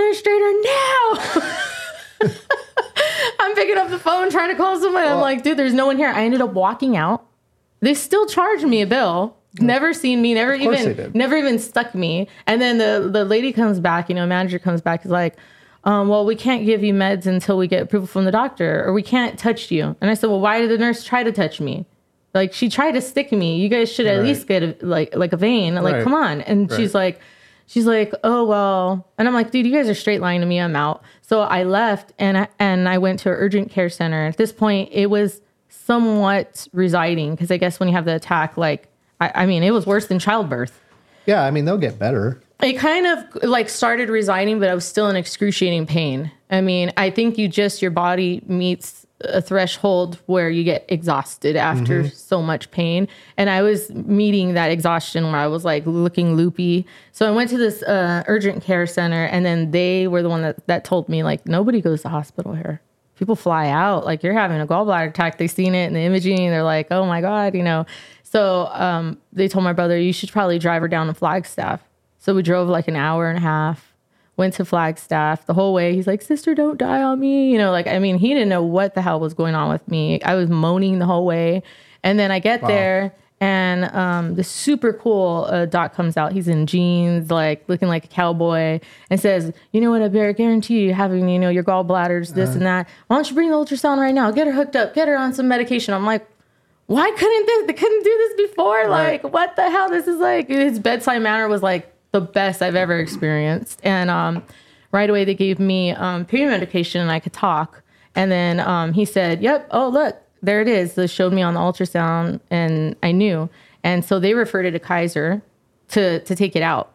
Speaker 1: administrator now. I'm picking up the phone, trying to call someone. Well, I'm like, dude, there's no one here. I ended up walking out. They still charged me a bill. Never seen me, never even, never even stuck me. And then the, the lady comes back, you know, manager comes back, is like, um, well, we can't give you meds until we get approval from the doctor, or we can't touch you. And I said, well, why did the nurse try to touch me? Like, she tried to stick me. You guys should at right. least get a, like, like a vein. Like, right. come on. And right. she's like, she's like, oh, well, and I'm like, dude, you guys are straight lying to me. I'm out. So I left and I, and I went to an urgent care center. At this point, it was somewhat residing because I guess when you have the attack, like, I, I mean, it was worse than childbirth.
Speaker 2: Yeah, I mean, they'll get better.
Speaker 1: It kind of like started residing, but I was still in excruciating pain. I mean, I think you just, your body meets a threshold where you get exhausted after mm-hmm. so much pain. And I was meeting that exhaustion where I was like looking loopy. So I went to this uh, urgent care center and then they were the one that, that told me like, nobody goes to hospital here. People fly out. Like you're having a gallbladder attack. They seen it in the imaging. And they're like, oh my God, you know. So um, they told my brother, you should probably drive her down to Flagstaff. So we drove like an hour and a half, went to Flagstaff the whole way. He's like, sister, don't die on me. You know, like, I mean, he didn't know what the hell was going on with me. I was moaning the whole way. And then I get wow. there and um, the super cool uh, doc comes out. He's in jeans, like looking like a cowboy and says, you know what, I better guarantee you having, you know, your gallbladders, this uh, and that. Why don't you bring the ultrasound right now? Get her hooked up, get her on some medication. I'm like, why couldn't this, they couldn't do this before? Like, right. what the hell? This is like, his bedside manner was like the best I've ever experienced. And um, right away they gave me um, period medication and I could talk. And then um, he said, yep, oh, look, there it is. They showed me on the ultrasound and I knew. And so they referred it to Kaiser to to take it out.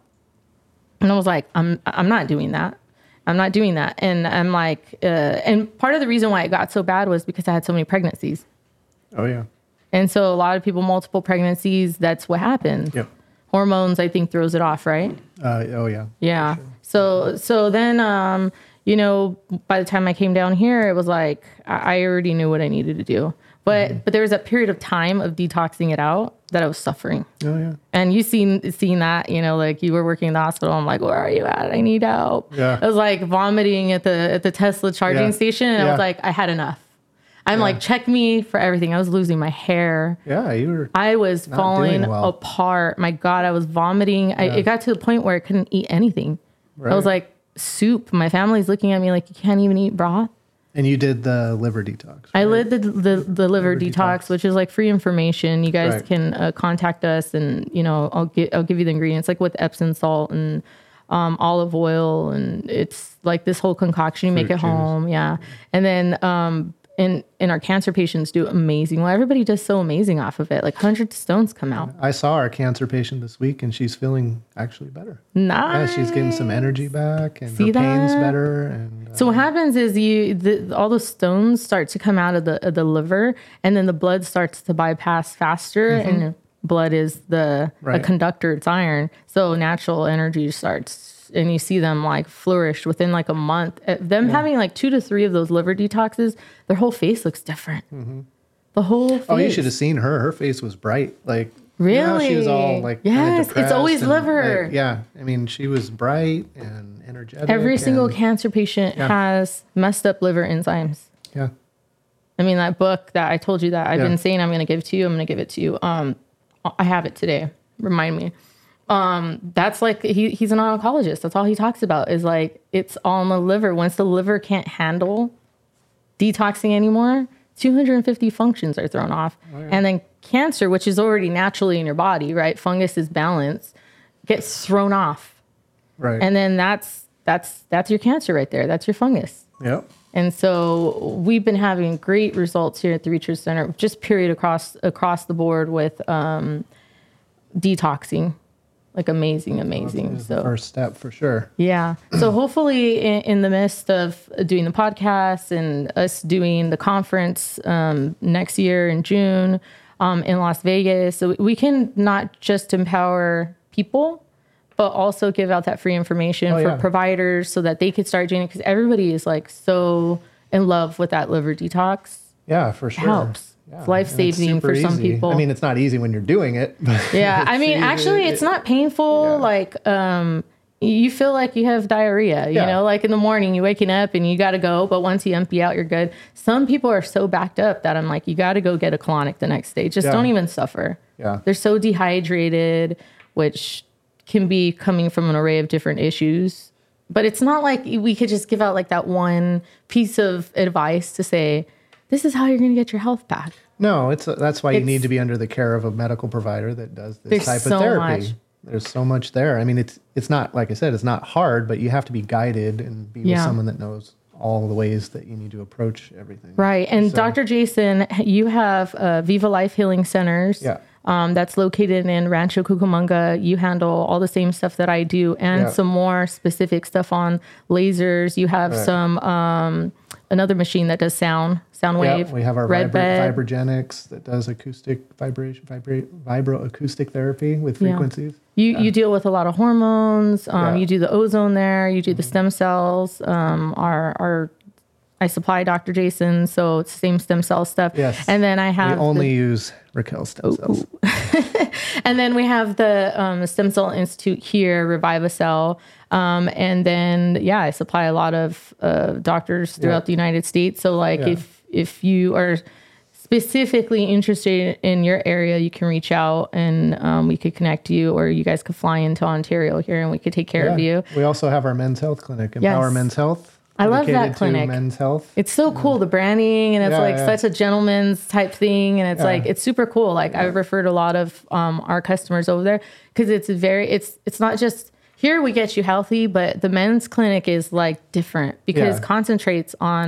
Speaker 1: And I was like, I'm I'm not doing that. I'm not doing that. And I'm like, uh, and part of the reason why it got so bad was because I had so many pregnancies.
Speaker 2: Oh, yeah.
Speaker 1: And so a lot of people, multiple pregnancies, that's what happened.
Speaker 2: Yep.
Speaker 1: Hormones, I think, throws it off, right?
Speaker 2: Uh, oh, yeah.
Speaker 1: Yeah.
Speaker 2: Sure.
Speaker 1: So, so then, um, you know, by the time I came down here, it was like, I I already knew what I needed to do. But, mm-hmm. but there was a period of time of detoxing it out that I was suffering.
Speaker 2: Oh, yeah.
Speaker 1: And you seen, seen that, you know, like you were working in the hospital. I'm like, where are you at? I need help.
Speaker 2: Yeah.
Speaker 1: I was like vomiting at the, at the Tesla charging
Speaker 2: Yeah.
Speaker 1: station. And
Speaker 2: yeah.
Speaker 1: I was like, I had enough. I'm
Speaker 2: yeah.
Speaker 1: like, check me for everything. I was losing my hair.
Speaker 2: Yeah, you were.
Speaker 1: I was falling
Speaker 2: well.
Speaker 1: apart. My God, I was vomiting. Yeah. I, it got to the point where I couldn't eat anything. Right. I was like, soup. My family's looking at me like, you can't even eat broth.
Speaker 2: And you did the liver detox. Right?
Speaker 1: I did the, the, the liver, liver detox, detox, which is like free information. You guys right. can uh, contact us, and you know, I'll get I'll give you the ingredients, like with Epsom salt and um, olive oil, and it's like this whole concoction. You Fruit make it juice. home, yeah. And then um, and and our cancer patients do amazing. Well, everybody does so amazing off of it. Like hundreds of stones come out.
Speaker 2: I saw our cancer patient this week, and she's feeling actually better.
Speaker 1: Nice.
Speaker 2: Yeah, she's getting some energy back, and
Speaker 1: See
Speaker 2: her pain's
Speaker 1: that?
Speaker 2: better. And uh,
Speaker 1: so what happens is you the, all the stones start to come out of the of the liver, and then the blood starts to bypass faster, mm-hmm. and blood is the right. a conductor. It's iron, so natural energy starts. And you see them like flourish within like a month. Them yeah. having like two to three of those liver detoxes, their whole face looks different. Mm-hmm. The whole face.
Speaker 2: Oh, you should have seen her. Her face was bright. Like,
Speaker 1: really?
Speaker 2: You know, she was all like,
Speaker 1: yes, it's always
Speaker 2: and,
Speaker 1: liver.
Speaker 2: Like, yeah. I mean, she was bright and energetic.
Speaker 1: Every single
Speaker 2: and,
Speaker 1: cancer patient yeah. has messed up liver enzymes.
Speaker 2: Yeah.
Speaker 1: I mean, that book that I told you that I've yeah. been saying I'm going to give to you, I'm going to give it to you. Um, I have it today. Remind me. Um, that's like, he, he's an oncologist. That's all he talks about is like, it's all in the liver. Once the liver can't handle detoxing anymore, two hundred fifty functions are thrown off. Oh, yeah. And then cancer, which is already naturally in your body, right? Fungus is balanced, gets thrown off.
Speaker 2: Right.
Speaker 1: And then that's, that's, that's your cancer right there. That's your fungus.
Speaker 2: Yep.
Speaker 1: And so we've been having great results here at the Research Center, just period across, across the board with, um, detoxing. Like amazing, amazing.
Speaker 2: So the first step for sure.
Speaker 1: Yeah. So hopefully in, in the midst of doing the podcast and us doing the conference um, next year in June um, in Las Vegas, so we can not just empower people, but also give out that free information oh, for yeah. providers so that they could start doing it. Because everybody is like so in love with that liver detox.
Speaker 2: Yeah, for sure.
Speaker 1: It helps. Yeah. It's life-saving for some
Speaker 2: easy.
Speaker 1: people.
Speaker 2: I mean, it's not easy when you're doing it. But
Speaker 1: yeah, I mean, actually, it's not painful. Yeah. Like, um, you feel like you have diarrhea, you yeah. know, like in the morning, you're waking up and you got to go. But once you empty out, you're good. Some people are so backed up that I'm like, you got to go get a colonic the next day. Just yeah. don't even suffer.
Speaker 2: Yeah,
Speaker 1: they're so dehydrated, which can be coming from an array of different issues. But it's not like we could just give out like that one piece of advice to say, this is how you're going to get your health back.
Speaker 2: No, it's a, that's why it's, you need to be under the care of a medical provider that does this type
Speaker 1: so
Speaker 2: of therapy.
Speaker 1: Much.
Speaker 2: There's so much there. I mean, it's it's not, like I said, it's not hard, but you have to be guided and be yeah. with someone that knows all the ways that you need to approach everything.
Speaker 1: Right. And so, Doctor Jason, you have uh, Viva Life Healing Centers.
Speaker 2: Yeah.
Speaker 1: Um, that's located in Rancho Cucamonga. You handle all the same stuff that I do and yeah. some more specific stuff on lasers. You have right. some, um, another machine that does sound, sound wave.
Speaker 2: Yeah, we have our
Speaker 1: Red
Speaker 2: vibra- Vibrogenics that does acoustic vibration, vibra- vibroacoustic therapy with frequencies.
Speaker 1: Yeah. You
Speaker 2: yeah.
Speaker 1: you deal with a lot of hormones. Um,
Speaker 2: yeah.
Speaker 1: You do the ozone there. You do mm-hmm. the stem cells. Um, our our I supply Doctor Jason, so it's the same stem cell stuff.
Speaker 2: Yes.
Speaker 1: And then I have
Speaker 2: we only
Speaker 1: the,
Speaker 2: use Raquel stem cells.
Speaker 1: And then we have the um, Stem Cell Institute here, Revivacell. Um, and then, yeah, I supply a lot of uh, doctors throughout yeah. the United States. So, like, yeah. if if you are specifically interested in your area, you can reach out and um, we could connect you, or you guys could fly into Ontario here and we could take care
Speaker 2: yeah.
Speaker 1: of you.
Speaker 2: We also have our men's health clinic, Empower yes. Men's Health.
Speaker 1: I love that clinic.
Speaker 2: Men's health.
Speaker 1: It's so cool, the branding, and it's
Speaker 2: yeah,
Speaker 1: like
Speaker 2: yeah.
Speaker 1: such a gentleman's type thing, and it's
Speaker 2: yeah.
Speaker 1: like it's super cool. Like yeah. I've referred a lot of um, our customers over there because it's very it's it's not just here we get you healthy, but the men's clinic is like different because
Speaker 2: yeah.
Speaker 1: concentrates on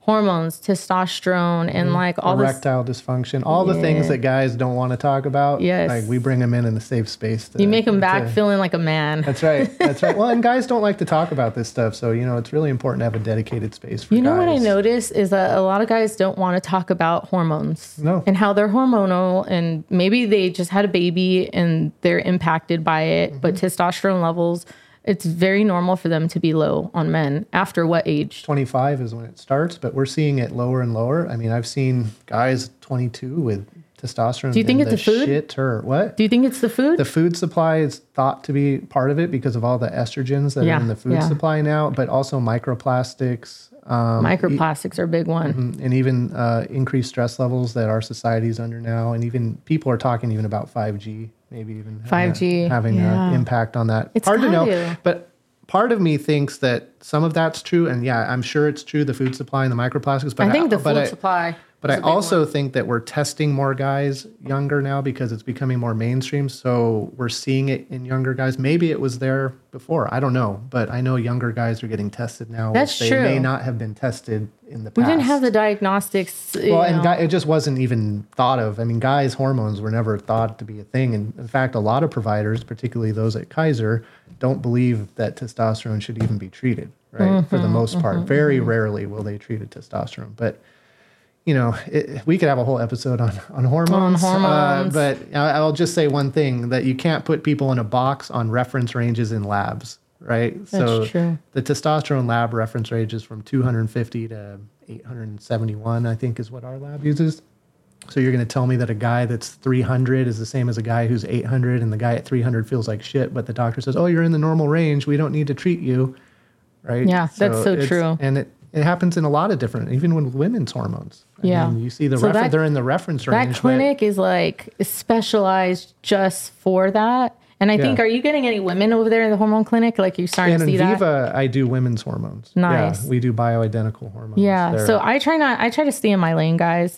Speaker 1: hormones, testosterone, and like all this.
Speaker 2: Erectile dysfunction, all the
Speaker 1: Yeah.
Speaker 2: things that guys don't want to talk about.
Speaker 1: Yes.
Speaker 2: Like we bring them in in a safe space. To,
Speaker 1: You make them back
Speaker 2: to-
Speaker 1: feeling like a man.
Speaker 2: That's right. That's right. Well, and guys don't like to talk about this stuff. So, you know, it's really important to have a dedicated space for
Speaker 1: You know
Speaker 2: guys.
Speaker 1: what I notice is that a lot of guys don't want to talk about hormones
Speaker 2: No.
Speaker 1: and how they're hormonal, and maybe they just had a baby and they're impacted by it,
Speaker 2: Mm-hmm.
Speaker 1: but testosterone levels, it's very normal for them to be low on men. After what age?
Speaker 2: twenty-five is when it starts, but we're seeing it lower and lower. I mean, I've seen guys twenty-two with testosterone.
Speaker 1: Do you think
Speaker 2: in
Speaker 1: it's
Speaker 2: the
Speaker 1: the food?
Speaker 2: Shit or what?
Speaker 1: Do you think it's the food?
Speaker 2: The food supply is thought to be part of it because of all the estrogens that
Speaker 1: Yeah,
Speaker 2: are in the food
Speaker 1: yeah.
Speaker 2: supply now, but also microplastics. Um,
Speaker 1: Microplastics are a big one.
Speaker 2: and even uh, increased stress levels that our society is under now. And even people are talking even about five G, maybe even having a-
Speaker 1: five G,
Speaker 2: having
Speaker 1: yeah.
Speaker 2: an impact on that.
Speaker 1: It's
Speaker 2: hard to know.
Speaker 1: gotta.
Speaker 2: But part of me thinks that some of that's true. And yeah, I'm sure it's true, the food supply and the microplastics. But
Speaker 1: I think the
Speaker 2: but
Speaker 1: food
Speaker 2: I,
Speaker 1: supply.
Speaker 2: But
Speaker 1: is
Speaker 2: I
Speaker 1: a big
Speaker 2: also
Speaker 1: one.
Speaker 2: think that we're testing more guys younger now because it's becoming more mainstream. So we're seeing it in younger guys. Maybe it was there before. I don't know. But I know younger guys are getting tested now.
Speaker 1: That's
Speaker 2: which they may
Speaker 1: true.
Speaker 2: not have been tested in the past.
Speaker 1: We didn't have the diagnostics. you
Speaker 2: Well, and
Speaker 1: know.
Speaker 2: guy, it just wasn't even thought of. I mean, guys' hormones were never thought to be a thing. And in fact, a lot of providers, particularly those at Kaiser, don't believe that testosterone should even be treated, right?
Speaker 1: Mm-hmm,
Speaker 2: For the most part. Very rarely will they treat a testosterone. But, you know, it, we could have a whole episode on, on hormones.
Speaker 1: On hormones.
Speaker 2: Uh, but I- I'll just say one thing, that you can't put people in a box on reference ranges in labs, right? so
Speaker 1: true.
Speaker 2: the testosterone lab reference range is from two hundred fifty to eight hundred seventy-one, I think is what our lab uses. So you're going to tell me that a guy that's three hundred is the same as a guy who's eight hundred, and the guy at three hundred feels like shit, but the doctor says, oh, you're in the normal range. We don't need to treat you, right?
Speaker 1: Yeah, that's so
Speaker 2: it's-
Speaker 1: true.
Speaker 2: And it, it happens in a lot of different, even with women's hormones. I
Speaker 1: Yeah.
Speaker 2: mean, you see the
Speaker 1: So
Speaker 2: refer-
Speaker 1: that-
Speaker 2: they're in the reference range.
Speaker 1: That
Speaker 2: but-
Speaker 1: clinic is like specialized just for that. And I think,
Speaker 2: Yeah.
Speaker 1: are you getting any women over there in the hormone clinic? Like you're starting
Speaker 2: And
Speaker 1: to
Speaker 2: in
Speaker 1: see that?
Speaker 2: Viva, I do women's hormones.
Speaker 1: Nice.
Speaker 2: Yeah, we do bioidentical hormones.
Speaker 1: Yeah.
Speaker 2: They're-
Speaker 1: So I try not, I try to stay in my lane, guys.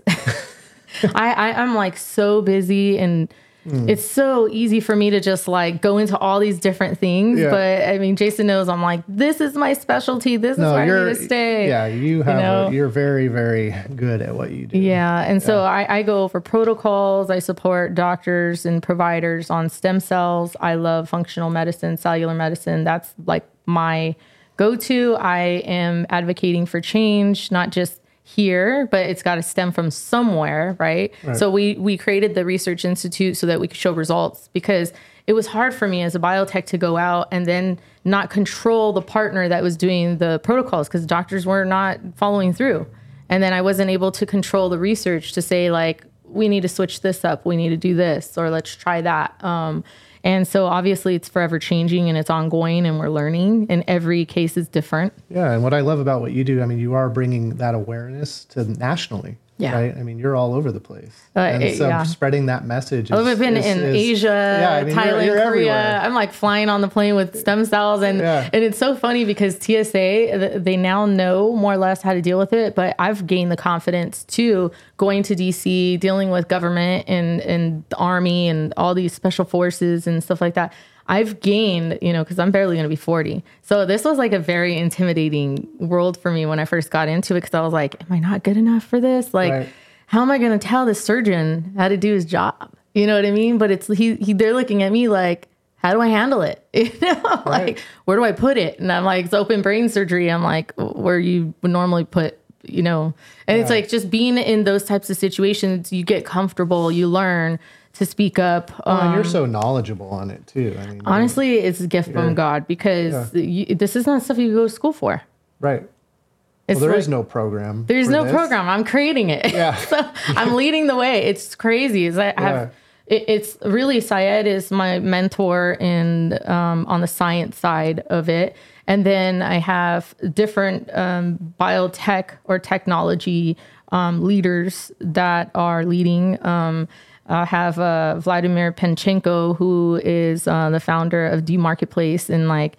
Speaker 1: I, I, I'm like so busy, and
Speaker 2: Hmm.
Speaker 1: it's so easy for me to just like go into all these different things.
Speaker 2: Yeah.
Speaker 1: But I mean, Jason knows I'm like, this is my specialty. This is
Speaker 2: no,
Speaker 1: where I
Speaker 2: you're,
Speaker 1: need to stay.
Speaker 2: yeah, you have,
Speaker 1: know?
Speaker 2: a, you're very, very good at what you do.
Speaker 1: Yeah. And so I, I go over protocols. I support doctors and providers on stem cells. I love functional medicine, cellular medicine. That's like my go-to. I am advocating for change, not just here, but it's got to stem from somewhere, right?
Speaker 2: Right.
Speaker 1: So we we created the research institute so that we could show results, because it was hard for me as a biotech to go out and then not control the partner that was doing the protocols, because doctors were not following through. And then I wasn't able to control the research to say, like, we need to switch this up, we need to do this, or let's try that. Um, and so obviously it's forever changing and it's ongoing, and we're learning, and every case is different.
Speaker 2: Yeah, and what I love about what you do, I mean, you are bringing that awareness to nationally.
Speaker 1: Yeah.
Speaker 2: Right. I mean, you're all over the place,
Speaker 1: Uh,
Speaker 2: and
Speaker 1: it-
Speaker 2: so
Speaker 1: yeah.
Speaker 2: spreading that message.
Speaker 1: I've
Speaker 2: is-
Speaker 1: been
Speaker 2: is-
Speaker 1: in
Speaker 2: is-
Speaker 1: Asia,
Speaker 2: yeah, I mean, you're-
Speaker 1: Thailand,
Speaker 2: you're
Speaker 1: Korea.
Speaker 2: everywhere.
Speaker 1: I'm like flying on the plane with stem cells, and
Speaker 2: Yeah.
Speaker 1: and it's so funny because T S A, th- they now know more or less how to deal with it. But I've gained the confidence too, going to D C, dealing with government and and the army and all these special forces and stuff like that. I've gained, you know, because I'm barely going to be forty. So this was like a very intimidating world for me when I first got into it, because I was like, am I not good enough for this? Like,
Speaker 2: Right.
Speaker 1: how am I going to tell the surgeon how to do his job? You know what I mean? But it's he, he they're looking at me like, how do I handle it? You know, like,
Speaker 2: Right.
Speaker 1: where do I put it? And I'm like, it's open brain surgery. I'm like, where you would normally put, you know, and it's
Speaker 2: Yeah.
Speaker 1: like just being in those types of situations, you get comfortable, you learn to speak up.
Speaker 2: Oh, and
Speaker 1: Um,
Speaker 2: you're so knowledgeable on it too. I mean,
Speaker 1: honestly, it's a gift
Speaker 2: You're-
Speaker 1: from God, because you, this is not stuff you go to school for.
Speaker 2: right.
Speaker 1: It's
Speaker 2: Well, there
Speaker 1: like-
Speaker 2: is no program.
Speaker 1: There's
Speaker 2: for
Speaker 1: no
Speaker 2: this.
Speaker 1: program. I'm creating it.
Speaker 2: Yeah.
Speaker 1: So I'm leading the way. It's crazy. Is I have it, it's really Syed is my mentor in um, on the science side of it, and then I have different um, biotech or technology um, leaders that are leading. Um, I have uh, Vladimir Penchenko, who is uh, the founder of D Marketplace, and like.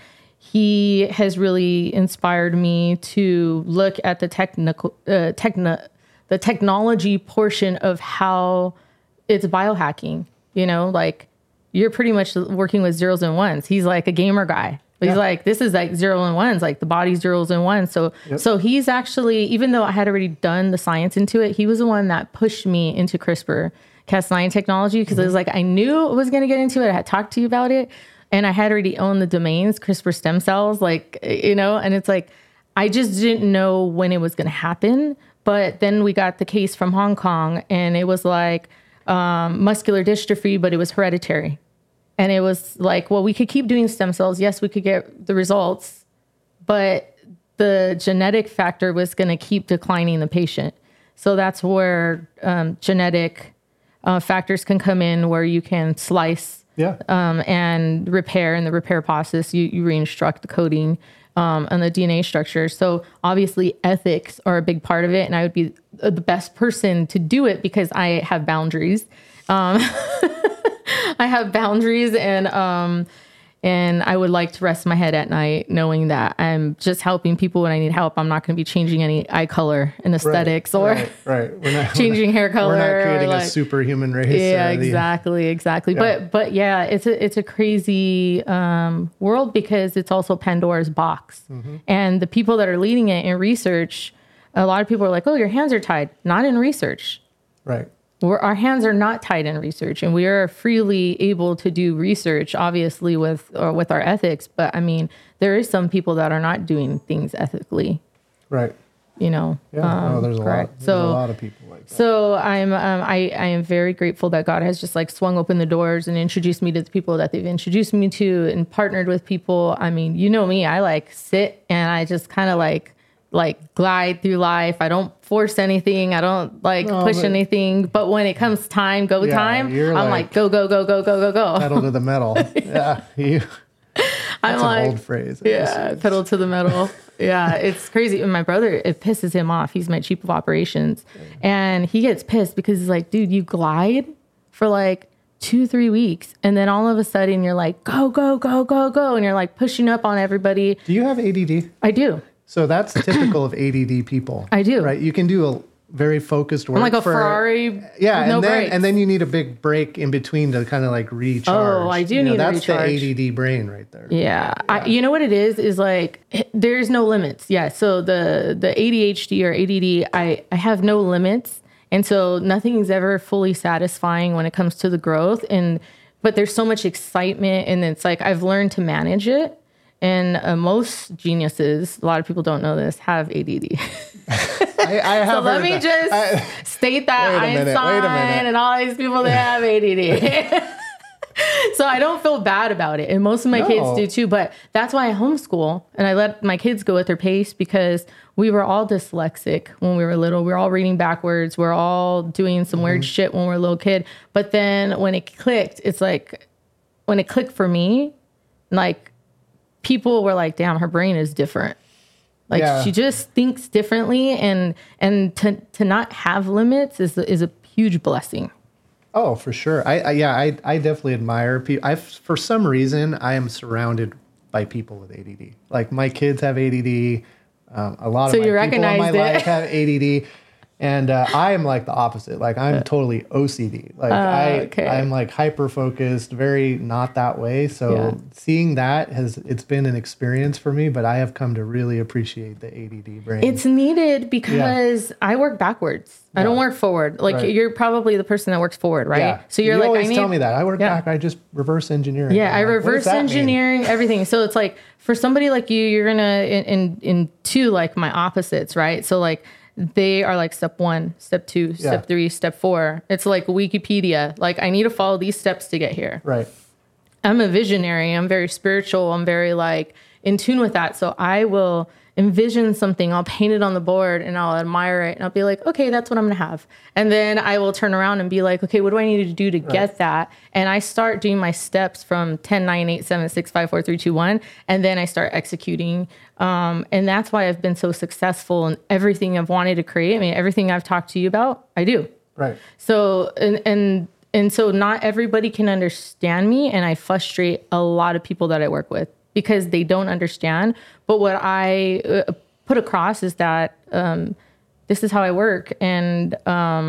Speaker 1: He has really inspired me to look at the technical, uh, techno, the technology portion of how it's biohacking. You know, like you're pretty much working with zeros and ones. He's like a gamer guy. He's
Speaker 2: Yeah.
Speaker 1: like, this is like zero and ones, like the body's zeros and ones. So,
Speaker 2: Yep.
Speaker 1: so he's actually, even though I had already done the science into it, he was the one that pushed me into CRISPR Cas nine technology. Cause mm-hmm. it was like, I knew I was going to get into it. I had talked to you about it and I had already owned the domains, CRISPR stem cells, like, you know, and it's like, I just didn't know when it was going to happen. But then we got the case from Hong Kong and it was like um, muscular dystrophy, but it was hereditary. And it was like, well, we could keep doing stem cells. Yes, we could get the results, but the genetic factor was going to keep declining the patient. So that's where um, genetic uh, factors can come in, where you can slice
Speaker 2: yeah.
Speaker 1: um, and repair. In the repair process, you, you reinstruct the coding um, and the D N A structure. So obviously ethics are a big part of it. And I would be the best person to do it because I have boundaries. Um, I have boundaries and, um, and I would like to rest my head at night knowing that I'm just helping people when I need help. I'm not going to be changing any eye color and aesthetics right, or
Speaker 2: right, right. We're not,
Speaker 1: changing hair color.
Speaker 2: We're not creating
Speaker 1: like,
Speaker 2: a superhuman race.
Speaker 1: Yeah, exactly. Exactly. Yeah. But, but yeah, it's a, it's a crazy, um, world because it's also Pandora's box mm-hmm. and the people that are leading it in research, a lot of people are like, oh, your hands are tied. Not in research.
Speaker 2: Right.
Speaker 1: We're, our hands are not tied in research and we are freely able to do research, obviously with, or with our ethics. But I mean, there is some people that are not doing things ethically.
Speaker 2: Right.
Speaker 1: You know?
Speaker 2: Yeah.
Speaker 1: Um,
Speaker 2: oh, there's a
Speaker 1: correct.
Speaker 2: lot. There's
Speaker 1: so,
Speaker 2: a lot of people like that.
Speaker 1: So I'm, um, I, I am very grateful that God has just like swung open the doors and introduced me to the people that they've introduced me to and partnered with people. I mean, you know me, I like sit and I just kind of like, like glide through life. I don't force anything. I don't like no, push but, anything. But when it comes time, go yeah, time, I'm like, like, go, go, go, go, go, go, go.
Speaker 2: Pedal to the metal. yeah. You, that's
Speaker 1: I'm
Speaker 2: an
Speaker 1: like,
Speaker 2: old phrase.
Speaker 1: Yeah. Pedal to the metal. Yeah. It's crazy. And my brother, it pisses him off. He's my chief of operations and he gets pissed because he's like, dude, you glide for like two, three weeks. And then all of a sudden you're like, go, go, go, go, go. And you're like pushing up on everybody.
Speaker 2: Do you have A D D?
Speaker 1: I do.
Speaker 2: So that's typical of A D D people.
Speaker 1: I do.
Speaker 2: Right? You can do a very focused work.
Speaker 1: I'm like a
Speaker 2: for,
Speaker 1: Ferrari.
Speaker 2: Yeah,
Speaker 1: with no
Speaker 2: and then
Speaker 1: brakes.
Speaker 2: and then you need a big break in between to kind of like recharge.
Speaker 1: Oh, I do
Speaker 2: you know,
Speaker 1: need
Speaker 2: that's
Speaker 1: a recharge.
Speaker 2: That's the A D D brain right there.
Speaker 1: Yeah. yeah. I, you know what it is? Is like there's no limits. Yeah. So the the A D H D or A D D, I, I have no limits. And so nothing's ever fully satisfying when it comes to the growth. And but there's so much excitement and it's like I've learned to manage it. And uh, most geniuses, a lot of people don't know this, have A D D.
Speaker 2: I, I have
Speaker 1: so let me
Speaker 2: that.
Speaker 1: just
Speaker 2: I,
Speaker 1: state that Einstein and all these people, they have A D D. So I don't feel bad about it. And most of my no. kids do too. But that's why I homeschool. And I let my kids go at their pace because we were all dyslexic when we were little. We were all reading backwards. We we're all doing some mm-hmm. weird shit when we were a little kid. But then when it clicked, it's like, when it clicked for me, like, people were like, damn, her brain is different. Like yeah. she just thinks differently and and to to not have limits is is a huge blessing.
Speaker 2: Oh, for sure. I, I yeah, I I definitely admire people. I for some reason I am surrounded by people with A D D. Like my kids have A D D. Um, a lot
Speaker 1: so
Speaker 2: of
Speaker 1: you
Speaker 2: my people in my
Speaker 1: it.
Speaker 2: life have A D D. And uh, I am like the opposite. Like I'm totally O C D. Like uh, I,
Speaker 1: okay.
Speaker 2: I'm like hyper focused, very not that way. So yeah. seeing that has, it's been an experience for me, but I have come to really appreciate the A D D brain.
Speaker 1: It's needed because yeah. I work backwards. Yeah. I don't work forward. Like right. you're probably the person that works forward, right?
Speaker 2: Yeah.
Speaker 1: So you're
Speaker 2: you
Speaker 1: like,
Speaker 2: always
Speaker 1: I need,
Speaker 2: tell me that. I work yeah. back. I just reverse engineering.
Speaker 1: Yeah, I
Speaker 2: like,
Speaker 1: reverse engineering mean? everything. So it's like for somebody like you, you're gonna in, in in two like my opposites, right? So like. They are like step one, step two, step yeah. three, step four. It's like Wikipedia. Like I need to follow these steps to get here.
Speaker 2: Right.
Speaker 1: I'm a visionary. I'm very spiritual. I'm very like in tune with that. So I will envision something. I'll paint it on the board and I'll admire it. And I'll be like, okay, that's what I'm going to have. And then I will turn around and be like, okay, what do I need to do to right. get that? And I start doing my steps from ten, nine, eight, seven, six, five, four, three, two, one. And then I start executing. Um, and that's why I've been so successful in everything I've wanted to create. I mean, everything I've talked to you about, I do.
Speaker 2: Right.
Speaker 1: So, and, and, and so not everybody can understand me. And I frustrate a lot of people that I work with because they don't understand. But what I uh, put across is that um, this is how I work. And um,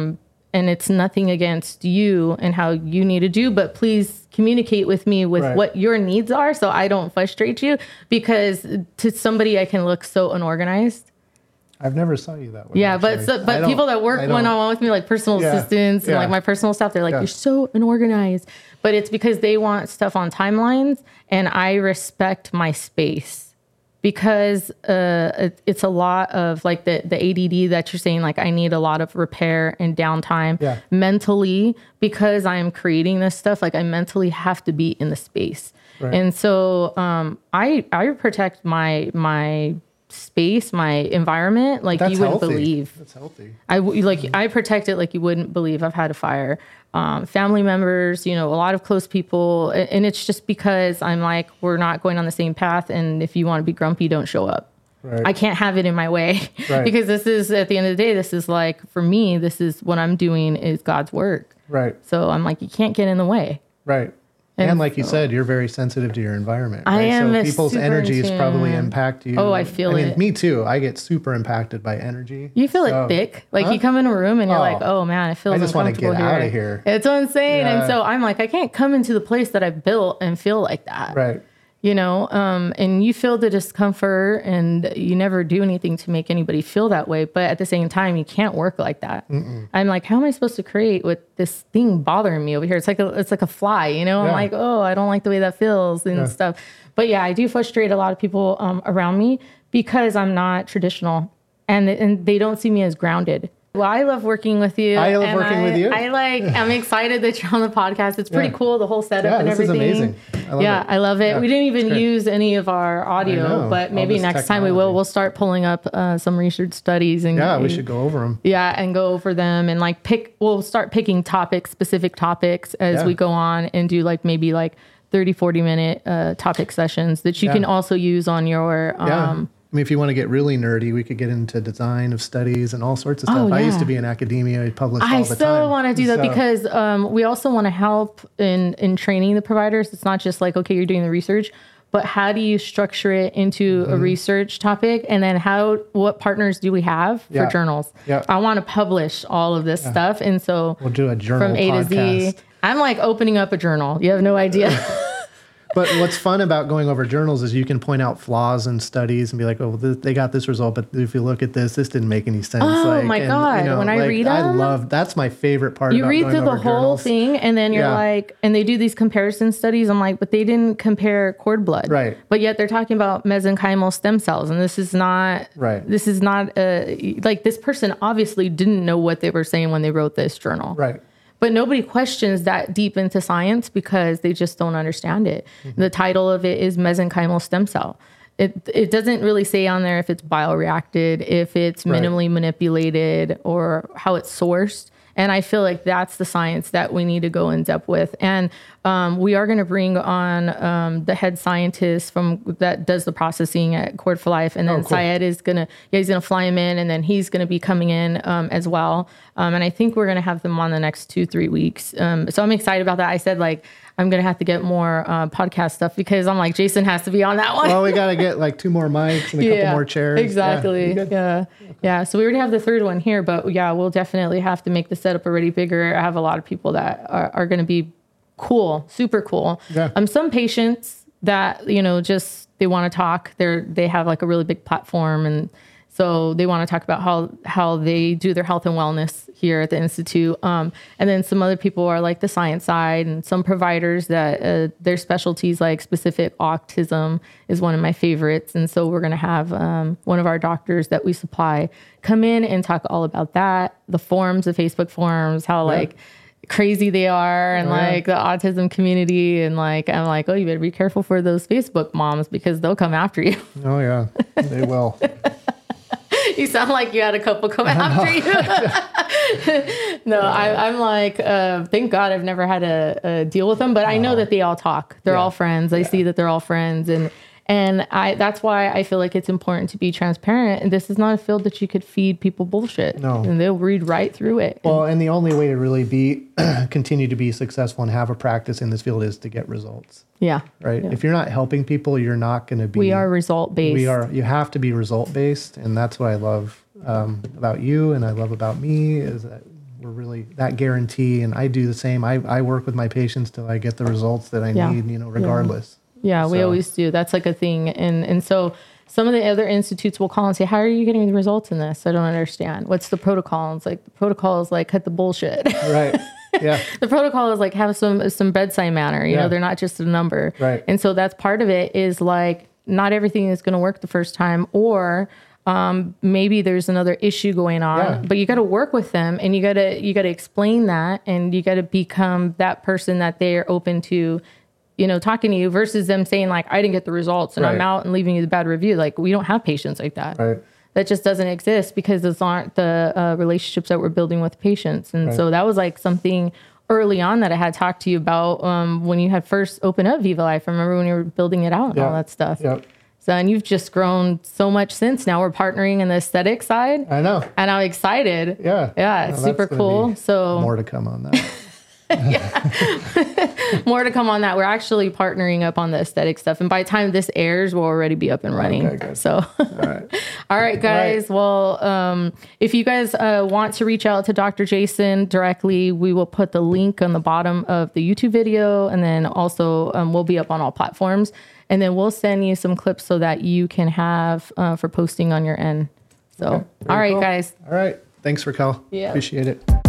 Speaker 1: and it's nothing against you and how you need to do, but please communicate with me with
Speaker 2: Right.
Speaker 1: what your needs are so I don't frustrate you, because to somebody I can look so unorganized.
Speaker 2: I've never saw you that way.
Speaker 1: Yeah, but
Speaker 2: actually.
Speaker 1: so,
Speaker 2: I
Speaker 1: but
Speaker 2: don't-
Speaker 1: people that work
Speaker 2: I don't-
Speaker 1: one-on-one with me, like personal
Speaker 2: Yeah,
Speaker 1: assistants and
Speaker 2: yeah.
Speaker 1: like my personal staff, they're like,
Speaker 2: Yeah.
Speaker 1: you're so unorganized. But it's because they want stuff on timelines, and I respect my space. Because uh, it, it's a lot of like the, the A D D that you're saying, like I need a lot of repair and downtime
Speaker 2: Yeah.
Speaker 1: mentally, because I am creating this stuff. Like I mentally have to be in the space.
Speaker 2: Right.
Speaker 1: And so um, I I protect my my space, my environment, like
Speaker 2: That's
Speaker 1: you wouldn't
Speaker 2: healthy.
Speaker 1: believe.
Speaker 2: That's healthy.
Speaker 1: I w- like I protect it like you wouldn't believe. I've had a fire, um, family members, you know, a lot of close people, a- and it's just because I'm like, we're not going on the same path, and if you want to be grumpy, don't show up.
Speaker 2: Right.
Speaker 1: I can't have it in my way
Speaker 2: Right.
Speaker 1: because this is at the end of the day, this is like for me, this is what I'm doing is God's work.
Speaker 2: Right.
Speaker 1: So I'm like, you can't get in the way.
Speaker 2: Right. And,
Speaker 1: And
Speaker 2: like you
Speaker 1: so-
Speaker 2: said, you're very sensitive to your environment.
Speaker 1: I
Speaker 2: right?
Speaker 1: am
Speaker 2: So
Speaker 1: a
Speaker 2: people's
Speaker 1: super
Speaker 2: energies
Speaker 1: in
Speaker 2: probably
Speaker 1: tune.
Speaker 2: impact you.
Speaker 1: Oh, I feel
Speaker 2: I mean,
Speaker 1: it.
Speaker 2: me too. I get super impacted by energy.
Speaker 1: You feel
Speaker 2: So-
Speaker 1: it thick. Like
Speaker 2: Huh?
Speaker 1: you come in a room and you're
Speaker 2: Oh.
Speaker 1: like, oh man, it feels
Speaker 2: I just wanna
Speaker 1: uncomfortable
Speaker 2: get
Speaker 1: here.
Speaker 2: outta here.
Speaker 1: It's what I'm saying.
Speaker 2: Yeah.
Speaker 1: And so I'm like, I can't come into the place that I've built and feel like that.
Speaker 2: Right.
Speaker 1: You know, um, and you feel the discomfort and you never do anything to make anybody feel that way. But at the same time, you can't work like that. Mm-mm. I'm like, how am I supposed to create with this thing bothering me over here? It's like a, it's like a fly, you know,
Speaker 2: Yeah.
Speaker 1: I'm like, oh, I don't like the way that feels and
Speaker 2: Yeah.
Speaker 1: stuff. But yeah, I do frustrate a lot of people um, around me because I'm not traditional and, and they don't see me as grounded. Well, I love working with you.
Speaker 2: I love
Speaker 1: and
Speaker 2: working
Speaker 1: I-
Speaker 2: with you.
Speaker 1: I like, I'm excited that you're on the podcast. It's pretty
Speaker 2: Yeah.
Speaker 1: cool, the whole setup
Speaker 2: Yeah,
Speaker 1: and
Speaker 2: this is
Speaker 1: everything.
Speaker 2: amazing. I love
Speaker 1: yeah,
Speaker 2: it.
Speaker 1: I love it.
Speaker 2: Yeah,
Speaker 1: we didn't
Speaker 2: it's
Speaker 1: even
Speaker 2: great.
Speaker 1: use any of our
Speaker 2: I
Speaker 1: audio,
Speaker 2: know,
Speaker 1: but
Speaker 2: all
Speaker 1: maybe
Speaker 2: this
Speaker 1: next time we will.
Speaker 2: technology.
Speaker 1: We'll start pulling up uh, some research studies and
Speaker 2: Yeah, we should go over them.
Speaker 1: yeah, and go over them and like pick. We'll start picking topics, specific topics as
Speaker 2: Yeah.
Speaker 1: we go on and do like maybe like thirty, forty minute uh, topic sessions that you
Speaker 2: Yeah.
Speaker 1: can also use on your.
Speaker 2: Yeah.
Speaker 1: Um,
Speaker 2: I mean, if you want to get really nerdy, we could get into design of studies and all sorts of stuff.
Speaker 1: Oh,
Speaker 2: I used
Speaker 1: yeah.
Speaker 2: to be in academia. I published
Speaker 1: I
Speaker 2: all the
Speaker 1: so
Speaker 2: time.
Speaker 1: want to do that
Speaker 2: So-
Speaker 1: because um, we also want to help in in training the providers. It's not just like, okay, you're doing the research, but how do you structure it into
Speaker 2: Mm-hmm.
Speaker 1: a research topic? And then how, what partners do we have for
Speaker 2: Yeah.
Speaker 1: journals?
Speaker 2: Yeah.
Speaker 1: I want to publish all of this stuff. And so
Speaker 2: We'll do a journal
Speaker 1: from A to Z,
Speaker 2: podcast.
Speaker 1: I'm like opening up a journal. You have no idea.
Speaker 2: But what's fun about going over journals is you can point out flaws in studies and be like, oh, th- they got this result, but if you look at this, this didn't make any sense.
Speaker 1: Oh,
Speaker 2: like,
Speaker 1: my
Speaker 2: and,
Speaker 1: God. When I read
Speaker 2: I
Speaker 1: them,
Speaker 2: love, that's my favorite part
Speaker 1: You
Speaker 2: about
Speaker 1: read
Speaker 2: going
Speaker 1: through the
Speaker 2: over
Speaker 1: whole
Speaker 2: journals.
Speaker 1: thing and then you're
Speaker 2: Yeah.
Speaker 1: like, and they do these comparison studies. I'm like, but they didn't compare cord blood.
Speaker 2: Right.
Speaker 1: But yet they're talking about mesenchymal stem cells. And this is not,
Speaker 2: Right.
Speaker 1: this is not, a, like this person obviously didn't know what they were saying when they wrote this journal.
Speaker 2: Right.
Speaker 1: But nobody questions that deep into science because they just don't understand it.
Speaker 2: Mm-hmm.
Speaker 1: The title of it is mesenchymal stem cell. It it doesn't really say on there if it's bioreacted, if it's
Speaker 2: Right.
Speaker 1: minimally manipulated, or how it's sourced. And I feel like that's the science that we need to go in depth with. And um, we are going to bring on um, the head scientist from that does the processing at Cord for Life, and then
Speaker 2: Oh, cool.
Speaker 1: Syed is gonna yeah he's gonna fly him in, and then he's gonna be coming in um, as well. Um, and I think we're gonna have them on the next two three weeks. Um, so I'm excited about that. I said like I'm gonna have to get more uh, podcast stuff because I'm like Jason has to be on that one.
Speaker 2: Well, we got to get like two more mics and a couple more chairs. Yeah,
Speaker 1: Exactly.
Speaker 2: you good?
Speaker 1: Yeah. Yeah. So we already have the third one here, but yeah, we'll definitely have to make the setup already bigger. I have a lot of people that are, are going to be cool, super cool.
Speaker 2: Yeah.
Speaker 1: Um, some patients that, you know, just, they want to talk. They're, they have like a really big platform, and so they want to talk about how, how they do their health and wellness here at the Institute. Um, and then some other people are like the science side, and some providers that uh, their specialties, like specific autism is one of my favorites. And so we're going to have um, one of our doctors that we supply come in and talk all about that, the forums, the Facebook forums, how like crazy they are, and
Speaker 2: Oh, yeah.
Speaker 1: like the autism community. And like, I'm like, oh, you better be careful for those Facebook moms because they'll come after you.
Speaker 2: Oh, yeah. They will.
Speaker 1: You sound like you had a couple come after you. No, I, I'm like, uh, thank God I've never had a, a deal with them, but I know that they all talk. They're
Speaker 2: Yeah.
Speaker 1: all friends. I see that they're all friends, and and I that's why I feel like it's important to be transparent. And this is not a field that you could feed people bullshit.
Speaker 2: No.
Speaker 1: And they'll read right through it.
Speaker 2: Well, and the only way to really be continue to be successful and have a practice in this field is to get results,
Speaker 1: Yeah.
Speaker 2: right?
Speaker 1: Yeah.
Speaker 2: If you're not helping people, you're not going to be.
Speaker 1: We are result based.
Speaker 2: We are. You have to be result based, and that's what I love um, about you, and I love about me is that we're really that guarantee. And I do the same. I, I work with my patients till I get the results that I
Speaker 1: Yeah.
Speaker 2: need, you know, regardless.
Speaker 1: Yeah, we
Speaker 2: So-
Speaker 1: always do. That's like a thing. And and so some of the other institutes will call and say, how are you getting the results in this? I don't understand. What's the protocol? And it's like, the protocol is like, cut the bullshit.
Speaker 2: Right. Yeah.
Speaker 1: The protocol is like, have some some bedside manner. You
Speaker 2: Yeah.
Speaker 1: know, they're not just a number.
Speaker 2: Right.
Speaker 1: And so that's part of it is like, not everything is going to work the first time, or um, maybe there's another issue going on,
Speaker 2: Yeah.
Speaker 1: but you got to work with them, and you got to you got to explain that, and you got to become that person that they are open to, you know, talking to you, versus them saying like, I didn't get the results and I'm
Speaker 2: Right.
Speaker 1: out and leaving you the bad review. Like, we don't have patients like that.
Speaker 2: Right.
Speaker 1: That just doesn't exist, because those aren't the uh, relationships that we're building with patients. And
Speaker 2: Right.
Speaker 1: so that was like something early on that I had talked to you about um, when you had first opened up Viva Life. I remember when you were building it out and
Speaker 2: Yeah.
Speaker 1: all that stuff.
Speaker 2: Yep.
Speaker 1: So, and you've just grown so much since. Now we're partnering in the aesthetic side,
Speaker 2: I know.
Speaker 1: and I'm excited.
Speaker 2: Yeah.
Speaker 1: Yeah, it's
Speaker 2: Well,
Speaker 1: super
Speaker 2: that's gonna
Speaker 1: cool.
Speaker 2: be
Speaker 1: So
Speaker 2: More to come on that.
Speaker 1: more to come on that. We're actually partnering up on the aesthetic stuff, and by the time this airs, we'll already be up and running.
Speaker 2: Okay, good.
Speaker 1: So,
Speaker 2: All right.
Speaker 1: all right, guys. Well, um, if you guys uh, want to reach out to Doctor Jason directly, we will put the link on the bottom of the YouTube video, and then also um, we'll be up on all platforms, and then we'll send you some clips so that you can have uh, for posting on your end. So,
Speaker 2: Okay,
Speaker 1: all
Speaker 2: very
Speaker 1: right,
Speaker 2: cool.
Speaker 1: guys.
Speaker 2: All right. Thanks, Raquel.
Speaker 1: Yeah.
Speaker 2: Appreciate it.